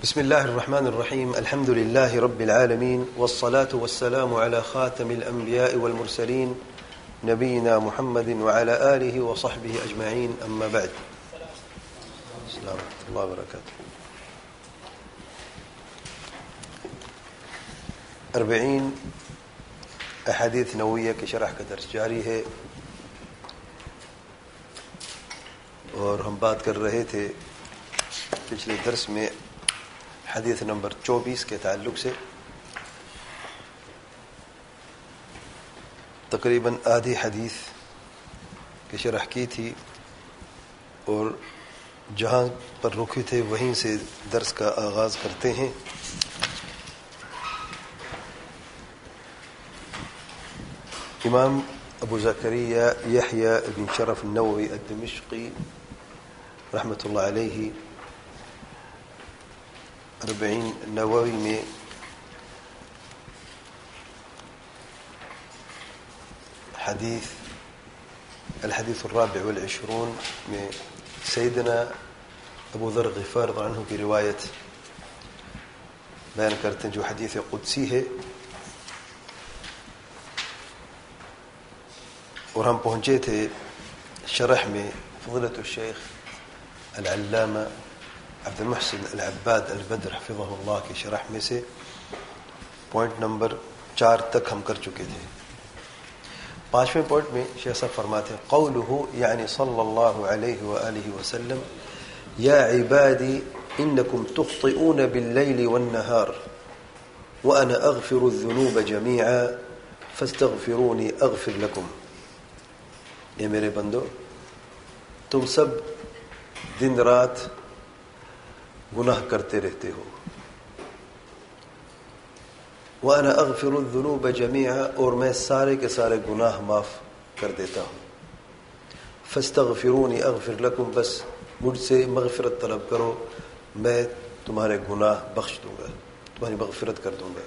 بسم الله الرحمن الرحيم. الحمد لله رب العالمين، والصلاة والسلام على خاتم الأنبياء والمرسلين نبينا محمد وعلى آله وصحبه أجمعين، أما بعد. السلام ورحمة الله وبركاته. 40 أحاديث نووية کی شرح کا درس جاری ہے، اور ہم بات کر رہے تھے پچھلے درس میں حدیث نمبر 24 کے تعلق سے. تقریباً آدھی حدیث کی شرح کی تھی، اور جہاں پر رکے تھے وہیں سے درس کا آغاز کرتے ہیں. امام ابو زکریا یحییٰ بن شرف النووی الدمشقی رحمۃ اللہ علیہ 40 نووی میں الحدیث الرابع والعشرون میں سیدنا ابو ذر غفار رضی اللہ عنہ کی روایت بیان کرتے ہیں جو حدیث قدسی ہے، اور ہم پہنچے تھے شرح میں فضیلۃ الشیخ العلامہ عبد المحسن العباد البدر حفظہ اللہ کی شرح میں سے پوائنٹ نمبر 4 تک ہم کر چکے تھے. 5ویں پوائنٹ میں شیخ صاحب فرماتے ہیں قولہ یعنی صلی اللہ علیہ وآلہ وسلم یا عبادی انکم تخطئون باللیل والنہار وانا اغفر الذنوب جميعا فاستغفرونی اغفر لکم. یہ میرے بندو، تم سب دن رات گناہ کرتے رہتے ہو. وَأَنَا أَغْفِرُ الذُّنُوبَ جَمِيعًا، اور میں سارے کے سارے گناہ معاف کر دیتا ہوں. فَاسْتَغْفِرُونِي أَغْفِرْ لَكُمْ، بس مجھ سے مغفرت طلب کرو، میں تمہارے گناہ بخش دوں گا، تمہاری مغفرت کر دوں گا.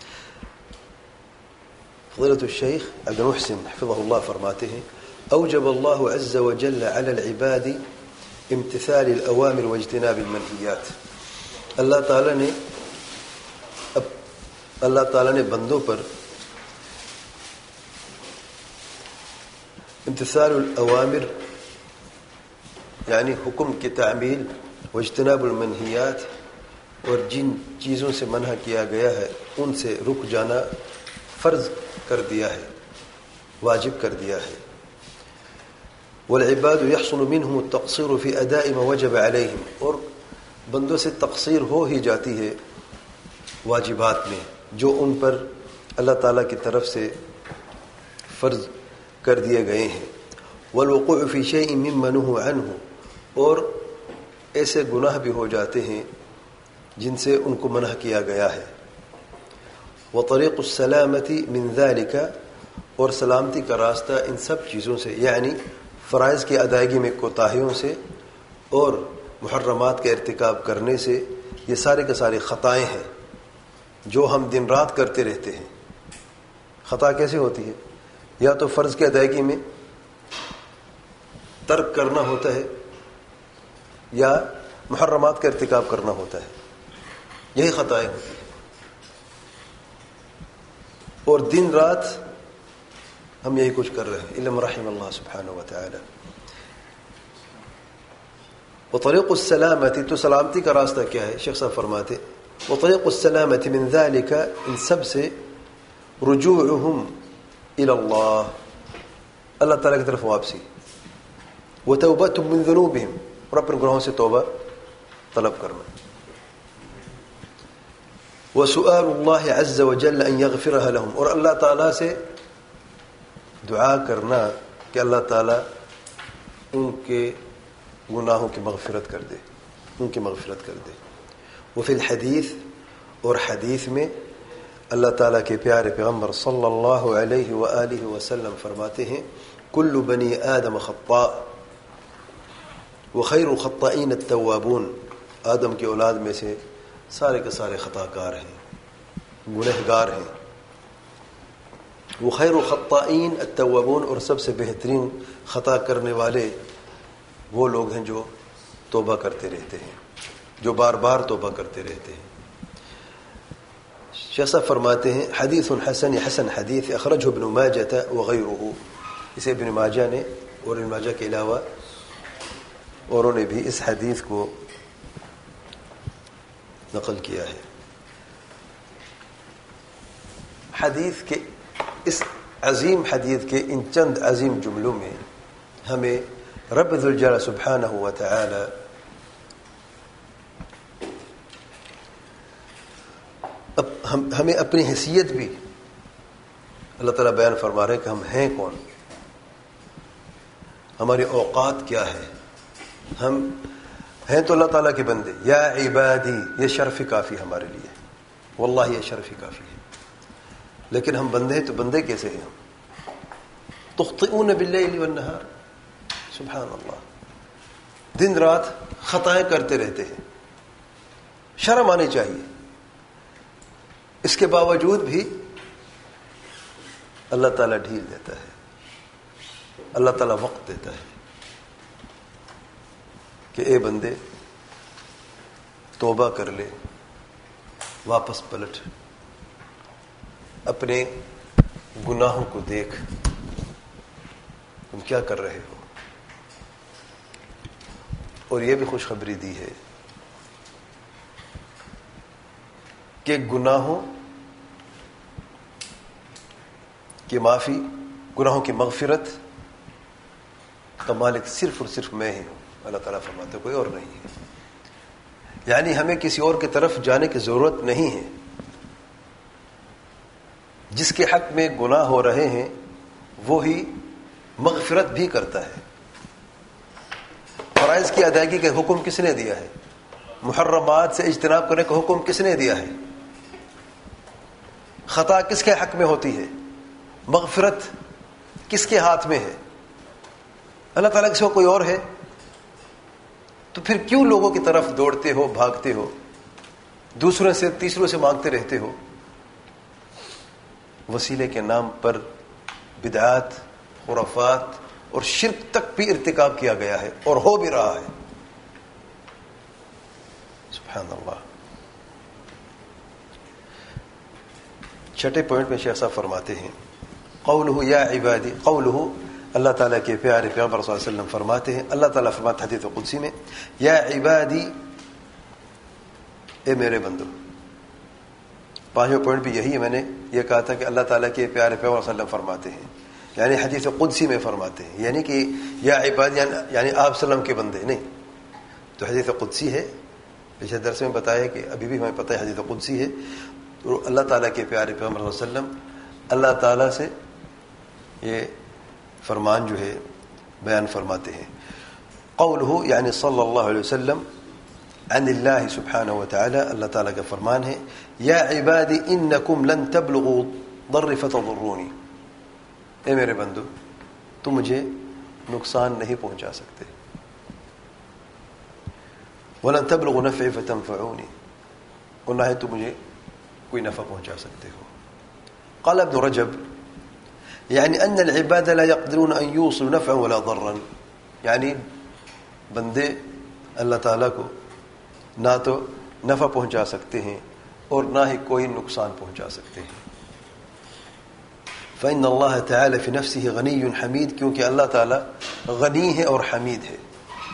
فضیلۃ الشیخ عبد المحسن حفظہ اللہ فرماتے ہیں اوجب اللہ عز وجل علی العباد امتثال الاوامر واجتناب المنہیات. اللہ تعالی نے بندوں پر امتثال الاوامر یعنی حکم کی تعمیل، واجتناب المنہیات اور جن چیزوں سے منع کیا گیا ہے ان سے رک جانا فرض کر دیا ہے، واجب کر دیا ہے. والعباد يحصل منهم التقصير في اداء ما وجب عليهم، اور بندوں سے تقصیر ہو ہی جاتی ہے واجبات میں جو ان پر اللہ تعالیٰ کی طرف سے فرض کر دیے گئے ہیں. والوقوع في شيء مما نهوا عنه، اور ایسے گناہ بھی ہو جاتے ہیں جن سے ان کو منع کیا گیا ہے. وطریق السلامتی من ذلك، اور سلامتی کا راستہ ان سب چیزوں سے یعنی فرائض کی ادائیگی میں کوتاہیوں سے اور محرمات کے ارتکاب کرنے سے، یہ سارے کے سارے خطائیں ہیں جو ہم دن رات کرتے رہتے ہیں. خطا کیسے ہوتی ہے؟ یا تو فرض کی ادائیگی میں ترک کرنا ہوتا ہے یا محرمات کا ارتکاب کرنا ہوتا ہے، یہی خطائیں ہوتی ہیں. اور دن رات ہم یہی کچھ کر رہے ہیں الا رحم اللہ سبحانہ وتعالی. وطریق السلامتی، تو سلامتی کا راستہ کیا ہے؟ شیخ صاحب فرماتے وطریق السلامتی من ذلك، ان سب سے رجوعهم الى اللہ، اللہ تعالیٰ کی طرف واپسی. وتوبتهم من ذنوبهم، اور اپنے گناہوں سے توبہ طلب کرنا. وسؤال اللہ عز وجل ان يغفرها لهم، اور اللہ تعالیٰ سے دعا کرنا کہ اللہ تعالیٰ ان کے گناہوں کی مغفرت کر دے، ان کی مغفرت کر دے. وفی الحدیث، اور حدیث میں اللہ تعالیٰ کے پیارے پیغمبر صلی اللہ علیہ وآلہ وسلم فرماتے ہیں کل بنی آدم خطاء وخیر الخطائین التوابون، آدم کی اولاد میں سے سارے کے سارے خطا کار ہیں، گنہگار ہیں. وخیر الخطائین التوابون، اور سب سے بہترین خطا کرنے والے وہ لوگ ہیں جو توبہ کرتے رہتے ہیں. جو بار بار توبہ کرتے رہتے ہیں. شیخ صاحب فرماتے ہیں حدیث حسن، یہ حسن حدیث اخرجہ ابن ماجہ وغیرہ، اسے ابن ماجہ نے اور ابن ماجہ کے علاوہ اوروں نے بھی اس حدیث کو نقل کیا ہے. حدیث کے اس عظیم حدیث کے ان چند عظیم جملوں میں ہمیں رب ذوالجلال سبحانہ و تعالی ہمیں اپنی حیثیت بھی اللہ تعالیٰ بیان فرما رہے ہیں کہ ہم ہیں کون، ہماری اوقات کیا ہے. ہم ہیں تو اللہ تعالیٰ کے بندے. یا عبادی، یہ شرف کافی ہمارے لیے، واللہ یہ شرف کافی ہے. لیکن ہم بندے ہیں تو بندے کیسے ہیں؟ ہم تخطئون باللیل والنہار، سبحان اللہ، دن رات خطائیں کرتے رہتے ہیں. شرم آنی چاہیے. اس کے باوجود بھی اللہ تعالیٰ ڈھیل دیتا ہے، اللہ تعالیٰ وقت دیتا ہے کہ اے بندے توبہ کر لے، واپس پلٹ، اپنے گناہوں کو دیکھ، تم کیا کر رہے ہو. اور یہ بھی خوشخبری دی ہے کہ گناہوں کی معافی، گناہوں کی مغفرت کا مالک صرف اور صرف میں ہی ہوں. اللہ تعالیٰ فرماتے کوئی اور نہیں ہے. یعنی ہمیں کسی اور کی طرف جانے کی ضرورت نہیں ہے. جس کے حق میں گناہ ہو رہے ہیں وہی مغفرت بھی کرتا ہے. فرائض کی ادائیگی کا حکم کس نے دیا ہے؟ محرمات سے اجتناب کرنے کا حکم کس نے دیا ہے؟ خطا کس کے حق میں ہوتی ہے؟ مغفرت کس کے ہاتھ میں ہے؟ اللہ تعالیٰ کے سوا کوئی اور ہے؟ تو پھر کیوں لوگوں کی طرف دوڑتے ہو، بھاگتے ہو، دوسروں سے تیسروں سے مانگتے رہتے ہو؟ وسیلے کے نام پر بدعات، خرافات اور شرک تک بھی ارتکاب کیا گیا ہے اور ہو بھی رہا ہے. سبحان اللہ. چھٹے پوائنٹ میں شیخ صاحب فرماتے ہیں قولہ یا عبادی، قولہ اللہ تعالیٰ کے پیارے پیغمبر صلی اللہ علیہ وسلم فرماتے ہیں، اللہ تعالیٰ فرماتے حدیث قدسی میں یا عبادی، اے میرے بندو. پانچواں پوائنٹ بھی یہی ہے. میں نے یہ کہا تھا کہ اللہ تعالیٰ کے پیارے پیغمبر صلی اللہ علیہ وسلم فرماتے ہیں، یعنی حدیث قدسی میں فرماتے ہیں، یعنی کہ یا عبادی یعنی آپ وسلم کے بندے نہیں. تو حدیث قدسی ہے. پچھلے درس میں بتایا کہ ابھی بھی ہمیں پتہ ہے حدیث قدسی ہے. تو اللہ تعالیٰ کے پیارے پیغمبر صلی اللہ علیہ وسلم اللہ تعالیٰ سے یہ فرمان جو ہے بیان فرماتے ہیں. قولہ یعنی صلی اللہ علیہ وسلم عن اللہ سبحانہ وتعالی، اللہ تعالیٰ کا فرمان ہے یا عبادی انکم لن تبلغوا ضر فتضرونی، اے میرے بندو تم مجھے نقصان نہیں پہنچا سکتے، ولن تبلغوا نفعی فتنفعونی، اور نہ ہے تم مجھے کوئی نفع پہنچا سکتے ہو. قال ابن رجب یعنی ان العباد لا يقدرون ان يوصلوا نفعا ولا ضرا، یعنی بندے اللہ تعالیٰ کو نہ تو نفع پہنچا سکتے ہیں اور نہ ہی کوئی نقصان پہنچا سکتے ہیں. فإن اللہ تعالی فی نفسہ غنی حمید، کیونکہ اللہ تعالیٰ غنی ہے اور حمید ہے.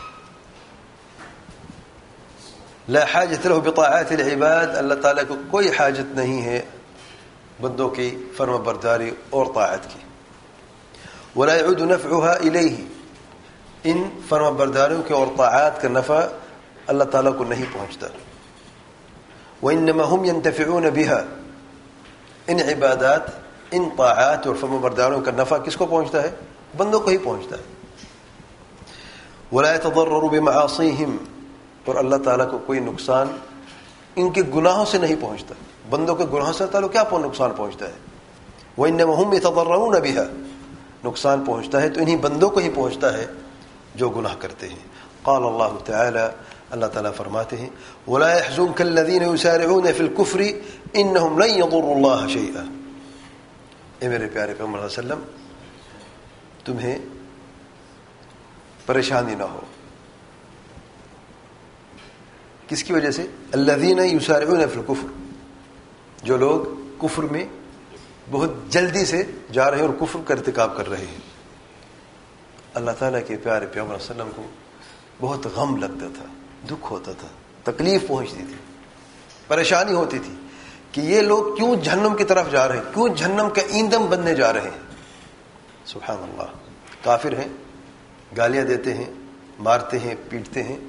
لا حاجت له بطاعات العباد، اللہ تعالیٰ کو کوئی حاجت نہیں ہے بندوں کی فرما برداری اور طاعت کی. ولا يعود نفعها الیہ، ان فرما برداریوں کے اور طاعات کا نفع اللہ تعالیٰ کو نہیں پہنچتا. وانما هم ينتفعون بها، ان عبادات، ان طاعات اور فرما برداریوں کا نفع کس کو پہنچتا ہے؟ بندوں کو ہی پہنچتا ہے. ولا يتضرر بمعاصيهم، اور اللہ تعالیٰ کو کوئی نقصان ان کے گناہوں سے نہیں پہنچتا. بندوں کے گناہوں سے تعالیٰ کیا نقصان پہنچتا ہے؟ وَإِنَّمَا هُمْ يَتَضَرَّعُونَ بِهَا، نقصان پہنچتا ہے تو انہی بندوں کو ہی پہنچتا ہے جو گناہ کرتے ہیں. قال اللہ تعالی، اللہ تعالیٰ فرماتے ہیں وَلَا يَحْزُنْكَ الَّذِينَ يُسَارِعُونَ فِي الْكُفْرِ إِنَّهُمْ لَن يَضُرُّوا اللَّهَ شَيْئًا. اے میرے پیارے پیغمبر صلی اللہ علیہ وسلم، تمہیں پریشانی نہ ہو کس کی وجہ سے؟ الذین یسارعون فی الکفر، جو لوگ کفر میں بہت جلدی سے جا رہے ہیں اور کفر کا ارتکاب کر رہے ہیں. اللہ تعالیٰ کے پیارے پیغمبر صلی اللہ علیہ وسلم کو بہت غم لگتا تھا، دکھ ہوتا تھا، تکلیف پہنچتی تھی، پریشانی ہوتی تھی کہ یہ لوگ کیوں جہنم کی طرف جا رہے ہیں، کیوں جہنم کا ایندھن بننے جا رہے ہیں. سبحان اللہ. کافر ہیں، گالیاں دیتے ہیں، مارتے ہیں، پیٹتے ہیں،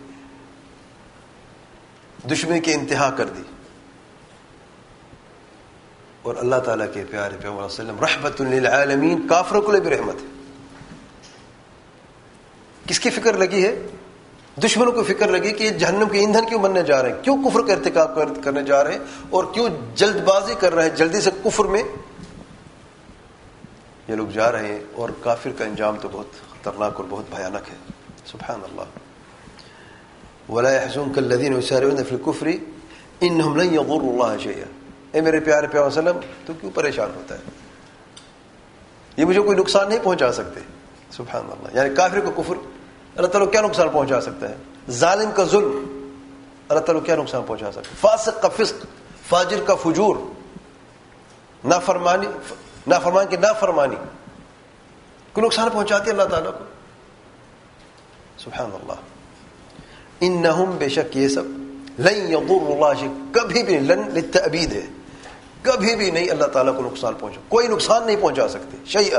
دشمنی کی انتہا کر دی. اور اللہ تعالیٰ کے پیارے پیغمبر صلی اللہ علیہ وسلم رحمت للعالمین، کافروں کو بھی رحمت ہے. کس کی فکر لگی ہے؟ دشمنوں کو فکر لگی کہ یہ جہنم کے ایندھن کیوں بننے جا رہے ہیں، کیوں کفر کا ارتکاب کرنے جا رہے ہیں، اور کیوں جلد بازی کر رہے ہیں، جلدی سے کفر میں یہ لوگ جا رہے ہیں. اور کافر کا انجام تو بہت خطرناک اور بہت بھیانک ہے. سبحان اللہ. ولا يحزنك الذين يسارعون في الكفر انهم لن يضروا الله شيئا. اے میرے پیارے پیغمبر صلی اللہ علیہ وسلم، تو کیوں پریشان ہوتا ہے؟ یہ مجھے کوئی نقصان نہیں پہنچا سکتے. سبحان اللہ. یعنی کافر کو کفر اللہ تعالیٰ کیا نقصان پہنچا سکتا ہے؟ ظالم کا ظلم اللہ تعالیٰ کیا نقصان پہنچا سکتا ہے؟ فاسق کا فسق، فاجر کا فجور، نافرمان کی نافرمانی کوئی نقصان پہنچاتی ہے اللہ تعالیٰ کو؟ سبحان اللہ. انہم، بے شک یہ سب، لن یضر اللہ شیئا، کبھی بھی لن للتأبید ہے، کبھی بھی نہیں اللہ تعالیٰ کو نقصان پہنچا، کوئی نقصان نہیں پہنچا سکتے. شیئا.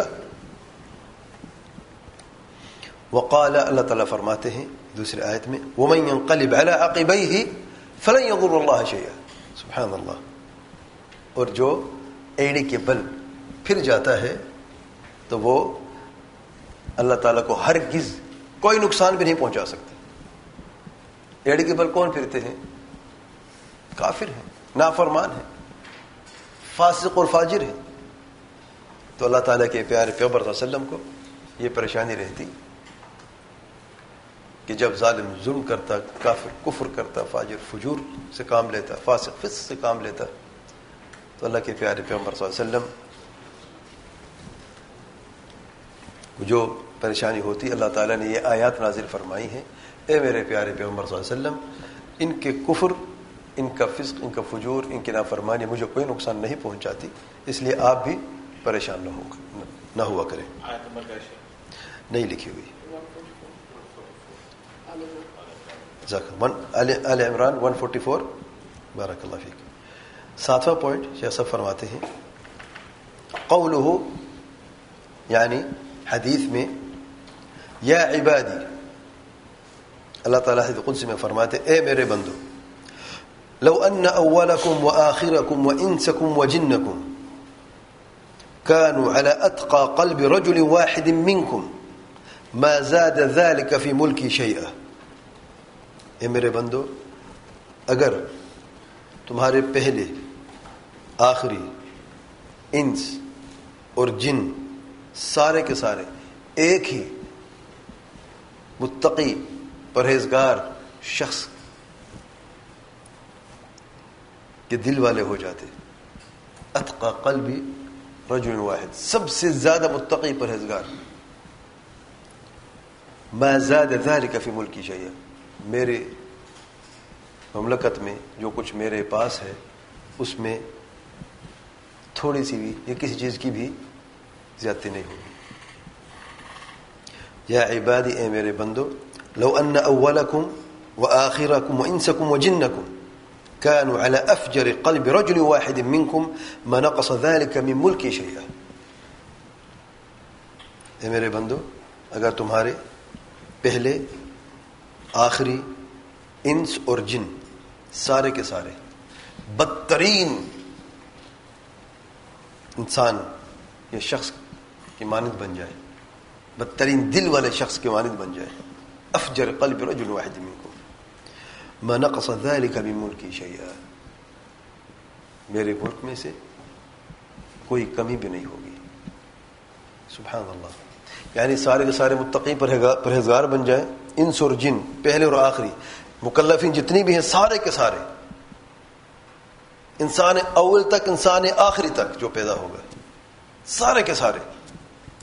وقال، اللہ تعالیٰ فرماتے ہیں دوسری آیت میں، ومن ينقلب على عقبیہ فلن یضر اللہ شیئا. سبحان اللہ. اور جو ایڑی کے بل پھر جاتا ہے تو وہ اللہ تعالیٰ کو ہرگز کوئی نقصان بھی نہیں پہنچا سکتے. ایڑی کے بل کون پھرتے ہیں؟ کافر ہیں، نافرمان ہیں، فاسق اور فاجر ہیں. تو اللہ تعالیٰ کے پیارے پیغمبر صلی اللہ علیہ وسلم کو یہ پریشانی رہتی کہ جب ظالم ظلم کرتا، کافر کفر کرتا، فاجر فجور سے کام لیتا، فاسق فسق سے کام لیتا، تو اللہ کے پیارے پیغمبر صلی اللہ علیہ وسلم کو جو پریشانی ہوتی، اللہ تعالیٰ نے یہ آیات نازل فرمائی ہیں، اے میرے پیارے پیغمبر صلی اللہ علیہ وسلم، ان کے کفر، ان کا فسق، ان کا فجور، ان کی نافرمانی مجھے کوئی نقصان نہیں پہنچاتی، اس لیے آپ بھی پریشان نہ ہوا کریں. نہیں لکھی ہوئی. آل عمران 144. بارک اللہ فیک. 7واں پوائنٹ شیخ صاحب فرماتے ہیں، قولہ، یعنی حدیث میں، یا عبادی، اللہ تعالیٰ حدیث قدسی میں فرماتے، اے میرے بندو، لو ان اولکم وآخرکم وانسکم وجنکم كانوا على اتقى قلب رجل واحد منکم ما زاد ذلك في ملکی شیئا. اے میرے بندو، اگر تمہارے پہلے، آخری، انس اور جن سارے کے سارے ایک ہی متقی پرہیزگار شخص کے دل والے ہو جاتے، اتقى قلبی رجل واحد، سب سے زیادہ متقی پرہیزگار، ما زاد ذلك في ملکی شیئا، میرے مملکت میں جو کچھ میرے پاس ہے اس میں تھوڑی سی بھی یا کسی چیز کی بھی زیادتی نہیں ہوگی. یا عبادی، اے میرے بندو، لو ان اولکم وآخرکم وانسکم وجنکم كانوا على افجر قلب رجل واحد منکم ما نقص ذلك من ملکی شیئا. اے میرے بندو، اگر تمہارے پہلے، آخری، انس اور جن سارے کے سارے بدترین انسان یا شخص کی مانند بن جائے، بدترین دل والے شخص کی مانند بن جائے، افجر قلب رجل واحد منکم ما نقص ذلك من ملکی شیئا، میرے ملک میں سے کوئی کمی بھی نہیں ہوگی. سبحان اللہ. یعنی سارے کے سارے متقی پرہیزگار بن جائیں، انس اور جن، پہلے اور آخری، مکلفین جتنی بھی ہیں سارے کے سارے، انسان اول تک انسان آخری تک جو پیدا ہوگا، سارے کے سارے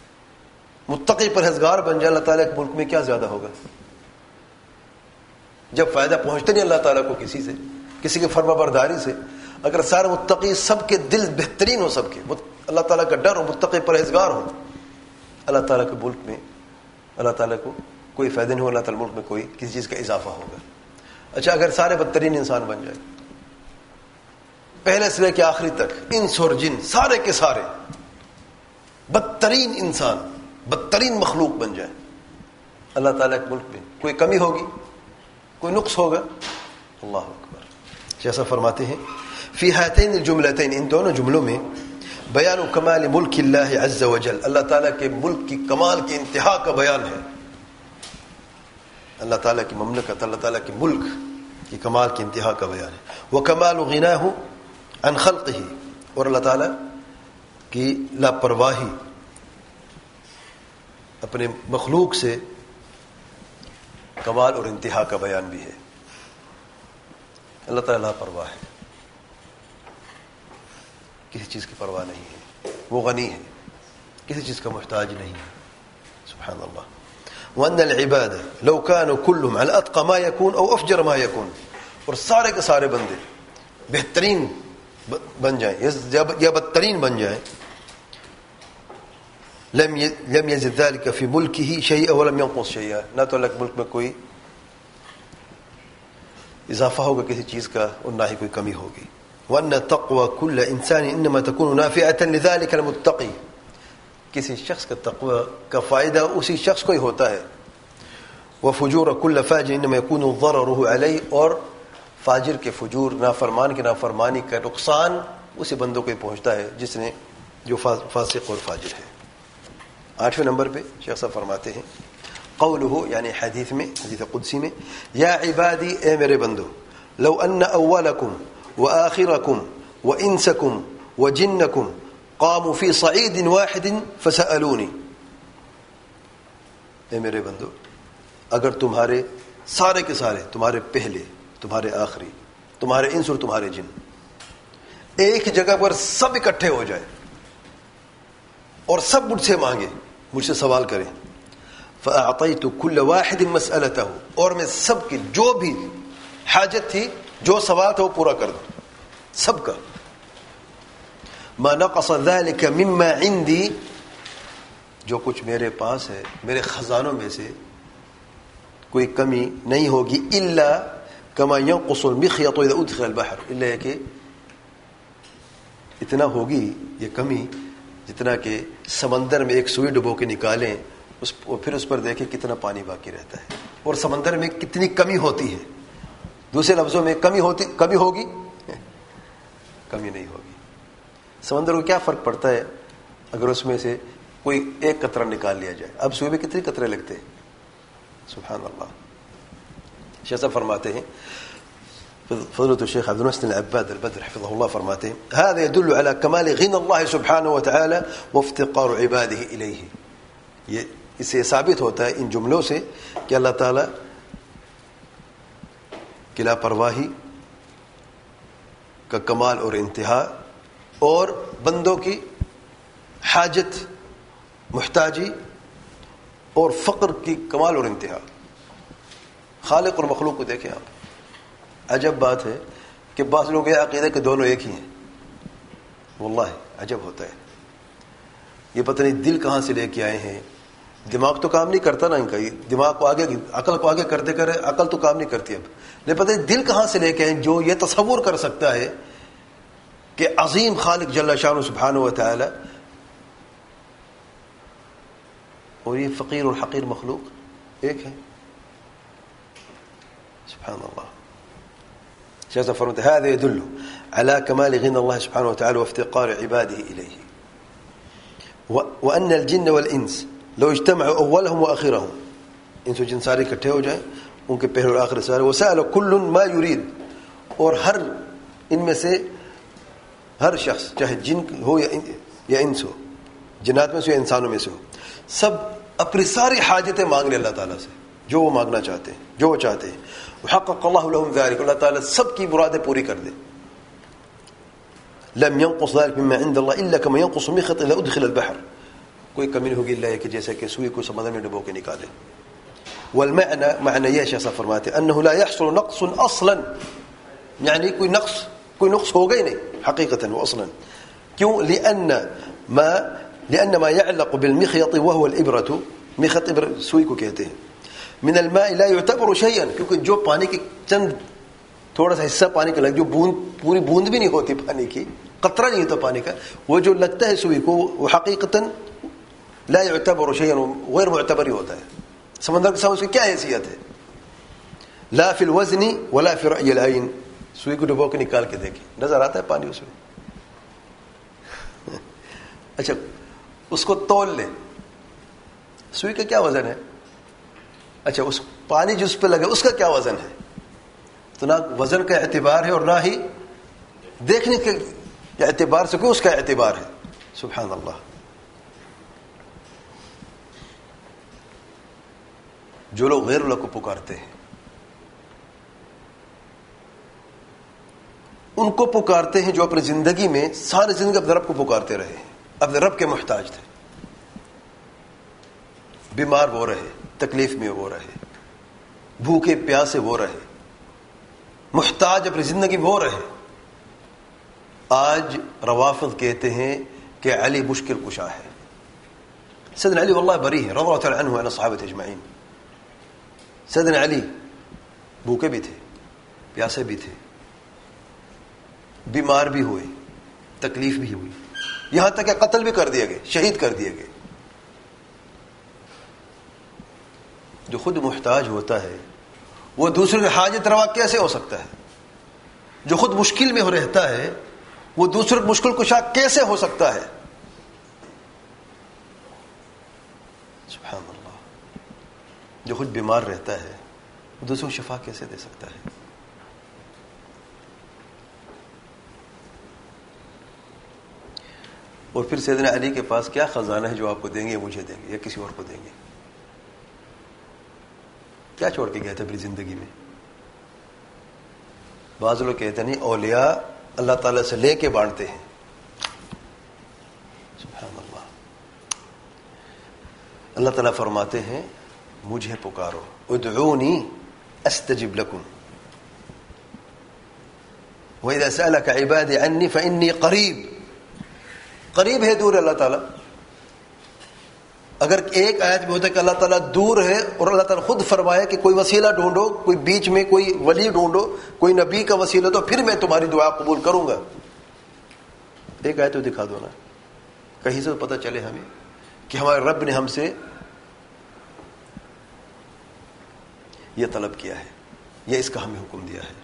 متقی پرہیزگار بن جائے، اللہ تعالیٰ کے ملک میں کیا زیادہ ہوگا؟ جب فائدہ پہنچتا نہیں اللہ تعالیٰ کو کسی سے، کسی کی فرما برداری سے، اگر سارے متقی سب کے دل بہترین ہو، سب کے اللہ تعالیٰ کا ڈر ہو، متقی پرہیزگار ہو، اللہ تعالیٰ کے ملک میں اللہ تعالیٰ کو کوئی فائدہ نہیں ہو، اللہ تعالیٰ ملک میں کوئی کسی چیز کا اضافہ ہوگا۔ اچھا اگر سارے بدترین انسان بن جائے، پہلے سے لے کے آخری تک، انس اور جن سارے کے سارے بدترین انسان، بدترین مخلوق بن جائے، اللہ تعالیٰ کے ملک میں کوئی کمی ہوگی، کوئی نقص ہوگا؟ اللہ اکبر۔ جیسا فرماتے ہیں فی ہاتین الجملتین، ان دونوں جملوں میں بیان کمال ملک اللہ عز وجل، اللہ تعالیٰ کے ملک کی کمال کی انتہا کا بیان ہے۔ اللہ تعالیٰ کی مملکت، اللہ تعالیٰ کے ملک کی کمال کی انتہا کا بیان ہے۔ وکمال غناہ عن خلقہ، اور اللہ تعالیٰ کی لاپرواہی اپنے مخلوق سے کمال اور انتہا کا بیان بھی ہے۔ اللہ تعالیٰ لاپرواہ ہے، کسی چیز کی پرواہ نہیں ہے، وہ غنی ہے، کسی چیز کا محتاج نہیں ہے، سبحان اللہ۔ وَأَنَّ الْعِبَادَ لَوْ كَانُوا كُلُّهُمْ عَلَى أَتْقَى مَا يَكُونُ أَوْ أَفْجَرَ مَا يَكُونُ، اور سارے کے سارے بندے بہترین بن جائیں یا بدترین بن جائیں، لم يزد ذلك في ملكه شيئا ولم ينقص شيئا، نہ تو اللہ کے ملک میں کوئی اضافہ ہوگا کسی چیز کا اور نہ ہی کوئی کمی ہوگی۔ وَأَنَّ تَقْوَى كُلَّ إِنسَانٍ إِنَّمَا تَكُونُ نَافِعَةً لِذَلِكَ الْمُتَّقِي، کسی شخص کا تقوی کا فائدہ اسی شخص کو ہی ہوتا ہے۔ وَفُجُورَ كُلَّ فَاجِرٍ إِنَّمَا يَكُونُ ضَرَرُهُ عَلَيْهِ، اور فاجر کے فجور، نافرمان کے نافرمانی کا نقصان اسی بندوں کو ہی پہنچتا ہے جس نے جو فاسق اور فاجر ہے۔ 8ویں نمبر پہ شیخ صاحب فرماتے ہیں قولہ، یعنی حدیث میں، حدیث قدسی میں، یا عبادی، اے میرے بندو، لو ان اولکم وآخرکم وانسکم وجنکم قاموا فی صعید واحد فسألونی، اے میرے بندو، اگر تمہارے سارے کے سارے، تمہارے پہلے، تمہارے آخری، تمہارے انس اور تمہارے جن، ایک جگہ پر سب اکٹھے ہو جائے اور سب مجھ سے مانگے، مجھ سے سوال کریں، فَأَعْطَيْتُ كُلَّ وَاحِدٍ مَسْأَلَتَهُ، اور میں سب کی جو بھی حاجت تھی، جو سوال تھا وہ پورا کر دوں سب کا۔ مَا نَقَصَ ذَلِكَ مِمَّا عِنْدِي، جو کچھ میرے پاس ہے، میرے خزانوں میں سے کوئی کمی نہیں ہوگی، إِلَّا كَمَا يَنْقُصُ الْمِخْيَطُ إِذَا أُدْخِلَ الْبَحْرُ، اللہ کہ اتنا ہوگی یہ کمی جتنا کہ سمندر میں ایک سوئی ڈبو کے نکالیں پھر اس پر دیکھیں کتنا پانی باقی رہتا ہے، اور سمندر میں کتنی کمی ہوتی ہے۔ دوسرے لفظوں میں کمی ہوگی، کمی نہیں ہوگی۔ سمندر کو کیا فرق پڑتا ہے اگر اس میں سے کوئی ایک قطرہ نکال لیا جائے؟ اب سوئی میں کتنے قطرے لگتے ہیں، سبحان اللہ۔ شیخ صاحب فرماتے ہیں، فضلة الشيخ عبد المحسن العباد البدر حفظه الله فرماتے ہیں هذا يدل على كمال غنى الله سبحانه وتعالى وافتقار عباده إليه، یہ اس سے ثابت ہوتا ہے ان جملوں سے کہ اللہ تعالیٰ کی لاپرواہی کا کمال اور انتہا، اور بندوں کی حاجت، محتاجی اور فقر کی کمال اور انتہا۔ خالق اور مخلوق کو دیکھیں آپ، عجب بات ہے کہ بعض لوگ یہ عقیدہ کہ دونوں ایک ہی ہیں، واللہ عجب ہوتا ہے۔ یہ پتہ نہیں دل کہاں سے لے کے آئے ہیں، دماغ تو کام نہیں کرتا نا ان کا، دماغ کو آگے، عقل کو آگے کرتے کرے، عقل تو کام نہیں کرتی اب، لیکن پتہ نہیں دل کہاں سے لے کے آئے جو یہ تصور کر سکتا ہے کہ عظیم خالق جل شانہ سبحانہ و تعالی اور یہ فقیر اور حقیر مخلوق ایک ہے، سبحان اللہ۔ شیخ صاحب فرماتے ہیں هذا يدل على كمال غنى الله سبحانه وتعالى وافتقار عباده إليه، وأن الجن والإنس لو اجتمعوا أولهم وآخرهم، انس و جن سارے اکٹھے ہو جائیں، ان کے پہلے اور آخر سارے، وسأل كل ما يريد، اور ہر ان میں سے ہر شخص، چاہے جن ہو یا انس ہو، جنات میں سے یا انسانوں میں سے ہو، سب اپنی ساری حاجتیں مانگ لیں اللہ تعالیٰ سے، جو وہ مانگنا چاہتے ہیں، جو وہ چاہتے ہیں، وحقق اللہ لهم ذلك، اللہ تعالیٰ سب کی مرادیں پوری کر دے۔ لم ينقص ذلك مما عند الله الا كما ينقص المخيط اذا ادخل البحر، کوئی کمی نہیں ہوگی اللہ کہ جیسے کہ سوئی کو سمندر میں ڈبو کے نکالے۔ والمعنى معنى یہ شیخ صاحب فرماتے ہیں انه لا يحصل نقص اصلا، یعنی کوئی نقص ہوگا ہی نہیں حقیقتا واصلا. کیوں؟ لأن ما يعلق بالمخيط وهو الإبرة، مخيط ابر سوئی کو کہتے ہیں، من الماء لا يعتبر شيئا، کیونکہ جو پانی کی چند تھوڑا سا حصہ پانی کا لگ، جو پوری بوند بھی نہیں ہوتی پانی کی، قطرہ نہیں ہوتا پانی کا، وہ جو لگتا ہے سوئی کو وہ حقیقتا لا يعتبر شيئا، غیر معتبر ہی ہوتا ہے. سمندر کے ساتھ اس کی کیا حیثیت ہے؟ لا فی الوزن ولا فی رأی العین. سوئی کو ڈبو کے نکال کے دیکھیں، نظر آتا ہے پانی اس میں. اچھا اس کو تول لے، سوئی کا کیا وزن ہے؟ اچھا اس پانی جو اس پہ لگے اس کا کیا وزن ہے؟ تو نہ وزن کا اعتبار ہے اور نہ ہی دیکھنے کے اعتبار سے کوئی اس کا اعتبار ہے. سبحان اللہ. جو لوگ غیر اللہ کو پکارتے ہیں ان کو پکارتے ہیں جو اپنی زندگی میں ساری زندگی اپنے رب کو پکارتے رہے، اپنے رب کے محتاج تھے. بیمار وہ رہے، تکلیف میں وہ رہے، بھوکے پیاسے وہ رہے، محتاج اپنی زندگی وہ رہے. آج روافض کہتے ہیں کہ علی مشکل کشا ہے. سیدنا علی واللہ بری ہے رضی اللہ تعالی عنہ عن الصحابہ اجمعین. سیدنا علی بھوکے بھی تھے، پیاسے بھی تھے، بیمار بھی ہوئے، تکلیف بھی ہوئی، یہاں تک کہ قتل بھی کر دیے گئے، شہید کر دیے گئے. جو خود محتاج ہوتا ہے وہ دوسرے کی حاجت روا کیسے ہو سکتا ہے؟ جو خود مشکل میں رہتا ہے وہ دوسرے کی مشکل کشا کیسے ہو سکتا ہے؟ سبحان اللہ. جو خود بیمار رہتا ہے وہ دوسروں کو شفا کیسے دے سکتا ہے؟ اور پھر سیدنا علی کے پاس کیا خزانہ ہے جو آپ کو دیں گے، مجھے دیں گے یا کسی اور کو دیں گے؟ کیا چھوڑ کے گئے تھے اپنی زندگی میں؟ بعض لوگ کہتے نہیں اولیاء اللہ تعالیٰ سے لے کے بانٹتے ہیں. سبحان اللہ. اللہ تعالیٰ فرماتے ہیں مجھے پکارو، ادعونی استجب لکم، وَإِذَا سَأَلَكَ عِبَادِي عَنِّي فَإِنِّي قَرِيب. قریب ہے، دور ہے اللہ تعالیٰ. اگر ایک آیت میں ہوتا ہے کہ اللہ تعالیٰ دور ہے اور اللہ تعالیٰ خود فرمایا کہ کوئی وسیلہ ڈھونڈو، کوئی بیچ میں کوئی ولی ڈھونڈو، کوئی نبی کا وسیلہ، تو پھر میں تمہاری دعا قبول کروں گا. ایک آیت تو دکھا دو نا، کہیں سے پتہ چلے ہمیں کہ ہمارے رب نے ہم سے یہ طلب کیا ہے، یہ اس کا ہمیں حکم دیا ہے.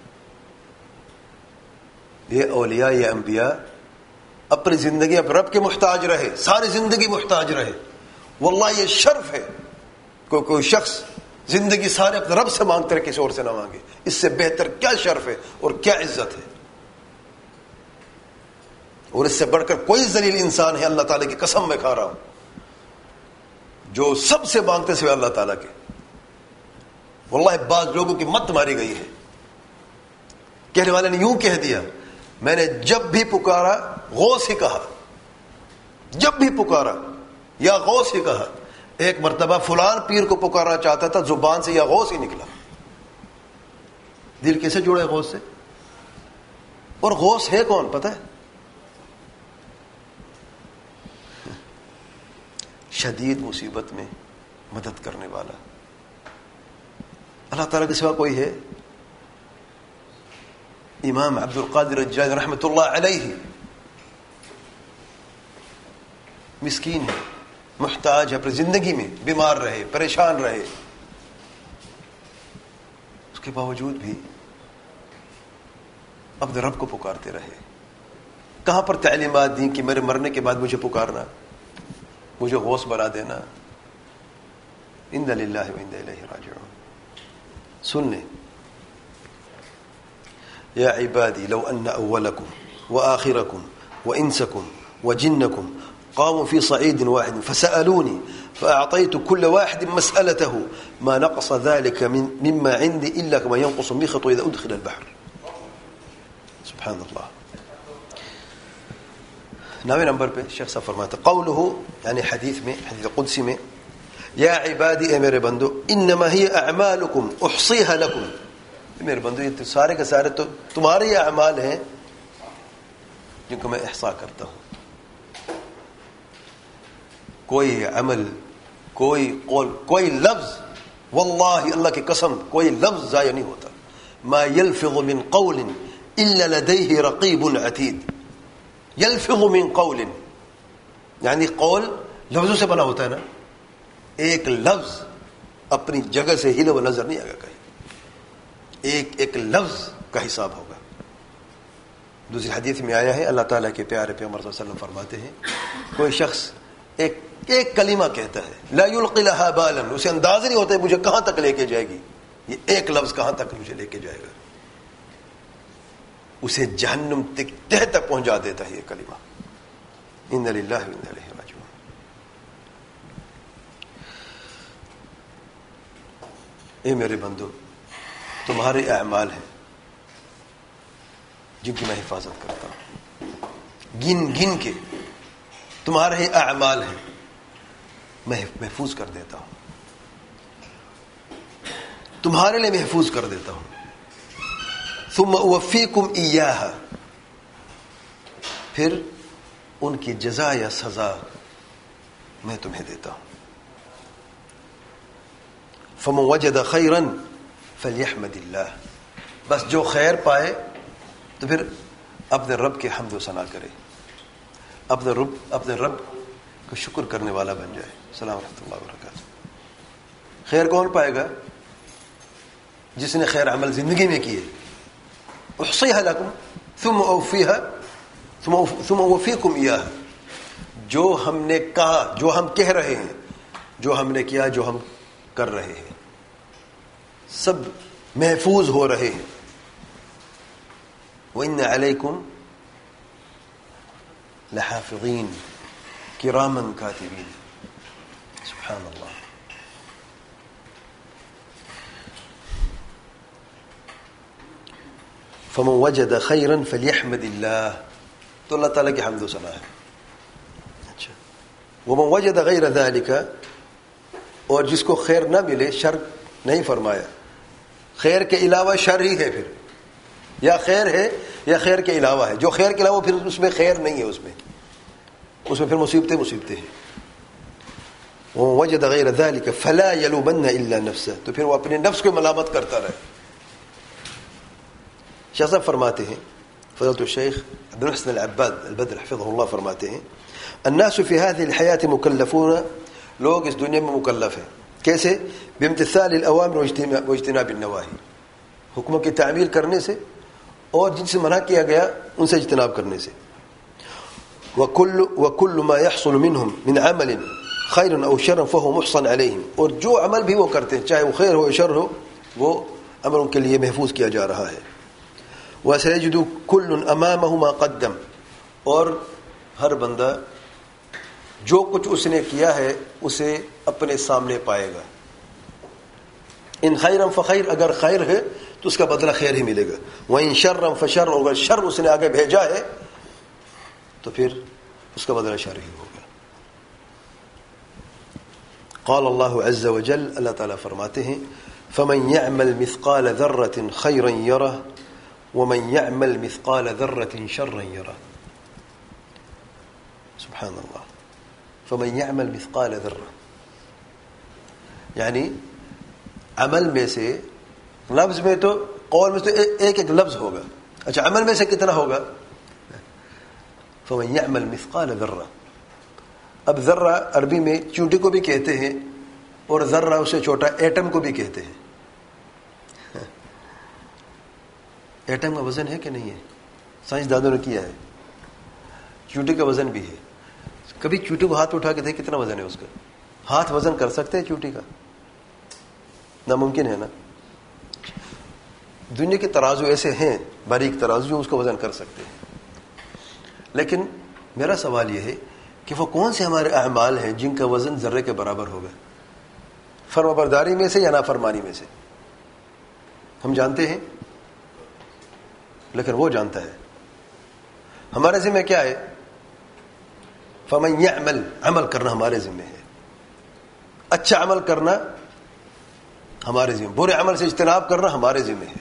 یہ اولیاء، یہ انبیاء اپنی زندگی اپنے رب کے محتاج رہے، ساری زندگی محتاج رہے. واللہ یہ شرف ہے کہ کوئی شخص زندگی سارے اپنے رب سے مانگتے رہے، کسی اور سے نہ مانگے. اس سے بہتر کیا شرف ہے اور کیا عزت ہے؟ اور اس سے بڑھ کر کوئی ذلیل انسان ہے، اللہ تعالیٰ کی قسم میں کھا رہا ہوں، جو سب سے مانگتے سوائے اللہ تعالیٰ کے. واللہ بعض لوگوں کی مت ماری گئی ہے. کہنے والے نے یوں کہہ دیا، میں نے جب بھی پکارا غوث ہی کہا، جب بھی پکارا یا غوث ہی کہا. ایک مرتبہ فلان پیر کو پکارنا چاہتا تھا، زبان سے یا غوث ہی نکلا. دل کیسے جڑا ہے غوث سے؟ اور غوث ہے کون پتہ ہے؟ شدید مصیبت میں مدد کرنے والا. اللہ تعالیٰ کے سوا کوئی ہے؟ امام عبد القادر الجیلانی رحمۃ اللہ علیہ مسکین ہے، محتاج ہے، اپنی زندگی میں بیمار رہے، پریشان رہے، اس کے باوجود بھی اپنے رب کو پکارتے رہے. کہاں پر تعلیمات دیں کہ میرے مرنے کے بعد مجھے پکارنا، مجھے غوث بنا دینا؟ انا للہ و انا الیہ راجعون. سن لیں، یا عبادی لو ان اولکم وآخرکم وانسکم وجنکم قاموا في صعيد واحد فسألوني فأعطيت كل واحد مسألته ما نقص ذلك مما عندي إلا كما ينقص المخيط إذا أدخل البحر. سبحان اللہ. 9 نمبر پہ شیخ صاحب فرماتے قوله، یعنی حدیث میں، حدیث قدسی میں، یا عبادی اے میرے بندو انما ہی اعمالکم احصیها لکم، میرے بندو یہ سارے کے سارے تو تمہارے یہ اعمال ہیں جن کو میں احصا کرتا ہوں. کوئی عمل، کوئی قول، کوئی لفظ، واللہ اللہ کی قسم کوئی لفظ ضائع نہیں ہوتا. ما يلفظ من قول الا لديه رقیب عتید. يلفظ من قول یعنی قول لفظوں سے بنا ہوتا ہے نا، ایک لفظ اپنی جگہ سے ہلے وہ نظر نہیں آئے گا کہیں، ایک ایک لفظ کا حساب ہوگا. دوسری حدیث میں آیا ہے اللہ تعالیٰ کے پیارے پیغمبر صلی اللہ علیہ وسلم فرماتے ہیں کوئی شخص ایک کلمہ کہتا ہے لا یلقی لها بالا، اسے انداز نہیں ہوتا ہے مجھے کہاں تک لے کے جائے گی، یہ ایک لفظ کہاں تک مجھے لے کے جائے گا، اسے جہنم تہ تک پہنچا دیتا ہے یہ کلمہ. انا للہ و انا الیہ راجعون. اے میرے بندو تمہارے اعمال ہیں جن کی میں حفاظت کرتا ہوں، گن گن کے تمہارے اعمال ہیں میں محفوظ کر دیتا ہوں، تمہارے لیے محفوظ کر دیتا ہوں. ثم اوفیکم ایاہا، پھر ان کی جزا یا سزا میں تمہیں دیتا ہوں. فمن وجد خیرا فلیحمد اللہ، بس جو خیر پائے تو پھر اپنے رب کے حمد و ثنا کرے، اپنے رب کو شکر کرنے والا بن جائے. السلام ورحمۃ اللہ وبرکاتہ. خیر کون پائے گا؟ جس نے خیر عمل زندگی میں کیے. احصیها لکم ثم اوفیکم ایاہا، جو ہم نے کہا، جو ہم کہہ رہے ہیں، جو ہم نے کیا، جو ہم کر رہے ہیں، سب محفوظ ہو رہے ہیں. وَإِنَّ عَلَيْكُمْ لَحَافِظِينَ كِرَامًا كَاتِبِينَ. سبحان اللہ. فَمَنْ وَجَدَ خَيْرًا فَلْيَحْمَدِ اللَّهِ، تو اللہ تعالیٰ کی حمد و ثنا ہے. اچھا. وَمَنْ وَجَدَ غَيْرَ ذَلِكَ، اور جس کو خیر نہ ملے، شر نہیں فرمایا، خیر کے علاوہ شر ہی ہے، پھر یا خیر ہے یا خیر کے علاوہ ہے. جو خیر کے علاوہ پھر اس میں خیر نہیں ہے، اس میں پھر مصیبتیں ہیں. وَوَجَدَ غَيْرَ ذَلِكَ فَلَا يَلُومَنَّ إِلَّا نَفْسَهُ، تو پھر وہ اپنے نفس کو ملامت کرتا رہے. شاہ صاحب فرماتے ہیں، فضیلۃ الشیخ عبد الحسن العباد البدر حفظہ اللہ فرماتے ہیں الناس فی هذه الحیاة مکلفون، لوگ اس دنیا میں مکلف ہیں. کیسے؟ بامتثال الاوامر واجتناب النواہی، حکموں کی تعمیل کرنے سے اور جن سے منع کیا گیا ان سے اجتناب کرنے سے. وَكُلُّ مَا يَحْصُلُ مِنْهُمْ مِنْ عَمَلٍ خَيْرٌ أَوْ شَرٌ فَهُوَ مُحْصَنٌ عَلَيْهِمْ، اور جو عمل بھی وہ کرتے ہیں چاہے وہ خیر ہو یا شر ہو، وہ عمل ان کے لیے محفوظ کیا جا رہا ہے. وَسَيَجِدُ كُلٌّ أَمَامَهُ مَا قَدَّمَ، اور ہر بندہ جو کچھ اس نے کیا ہے اسے اپنے سامنے پائے گا. ان خیرم فخیر، اگر خیر ہے تو اس کا بدلہ خیر ہی ملے گا. وَإِن شَرًّا فَشَرٌ، اگر شر اس نے آگے بھیجا ہے تو پھر اس کا بدلہ شر ہی ہوگا. قال اللہ عز وجل، اللہ تعالیٰ فرماتے ہیں فَمَن يَعْمَلْ مِثْقَالَ ذَرَّةٍ خَيْرًا يَرَهُ وَمَن يَعْمَلْ مِثْقَالَ ذَرَّةٍ شَرًّا يَرَهُ. سبحان اللہ. فَمَن يَعْمَلْ مِثْقَالَ ذَرَّةٍ، یعنی عمل میں سے، لفظ میں تو، قول میں تو ایک ایک لفظ ہوگا. اچھا عمل میں سے کتنا ہوگا؟ فَمَن يَعْمَلْ مِثْقَالَ ذَرَّةٍ. اب ذرہ عربی میں چونٹی کو بھی کہتے ہیں اور ذرہ اسے چھوٹا ایٹم کو بھی کہتے ہیں. ایٹم کا وزن ہے کہ نہیں ہے؟ سائنس دانوں نے کیا ہے. چونٹی کا وزن بھی ہے. کبھی چونٹی کو ہاتھ پہ اٹھا کے دیکھ کتنا وزن ہے اس کا. ہاتھ وزن کر سکتے ہیں چونٹی کا؟ ناممکن ہے نا. دنیا کے ترازو ایسے ہیں، باریک ترازو، جو اس کو وزن کر سکتے ہیں. لیکن میرا سوال یہ ہے کہ وہ کون سے ہمارے اعمال ہیں جن کا وزن ذرے کے برابر ہوگا؟ فرمانبرداری میں سے یا نافرمانی میں سے؟ ہم جانتے ہیں، لیکن وہ جانتا ہے. ہمارے ذمہ کیا ہے؟ فمن يعمل، عمل کرنا ہمارے ذمہ ہے. اچھا عمل کرنا ہمارے ذمہ، برے عمل سے اجتناب کرنا ہمارے ذمہ ہے.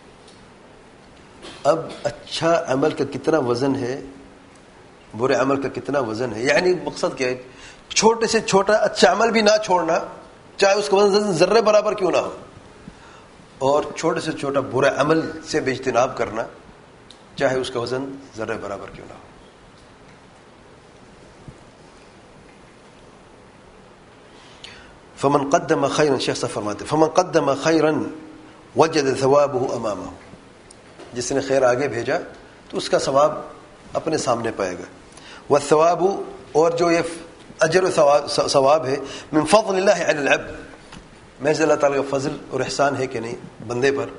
اب اچھا عمل کا کتنا وزن ہے، برے عمل کا کتنا وزن ہے، یعنی مقصد کیا ہے؟ چھوٹے سے چھوٹا اچھا عمل بھی نہ چھوڑنا، چاہے اس کا وزن ذرے برابر کیوں نہ ہو، اور چھوٹے سے چھوٹا برے عمل سے بھی اجتناب کرنا، چاہے اس کا وزن ذرے برابر کیوں نہ ہو. فمن قدم خیرا، شیخ صاحب فرماتے فمن قدم خیرا وجد ثوابه امامه، جس نے خیر آگے بھیجا تو اس کا ثواب اپنے سامنے پائے گا. والثواب، اور جو یہ اجر و ثواب ہے، من فضل اللہ علی العبد، محض اللہ تعالیٰ کا فضل اور احسان ہے کہ نہیں بندے پر.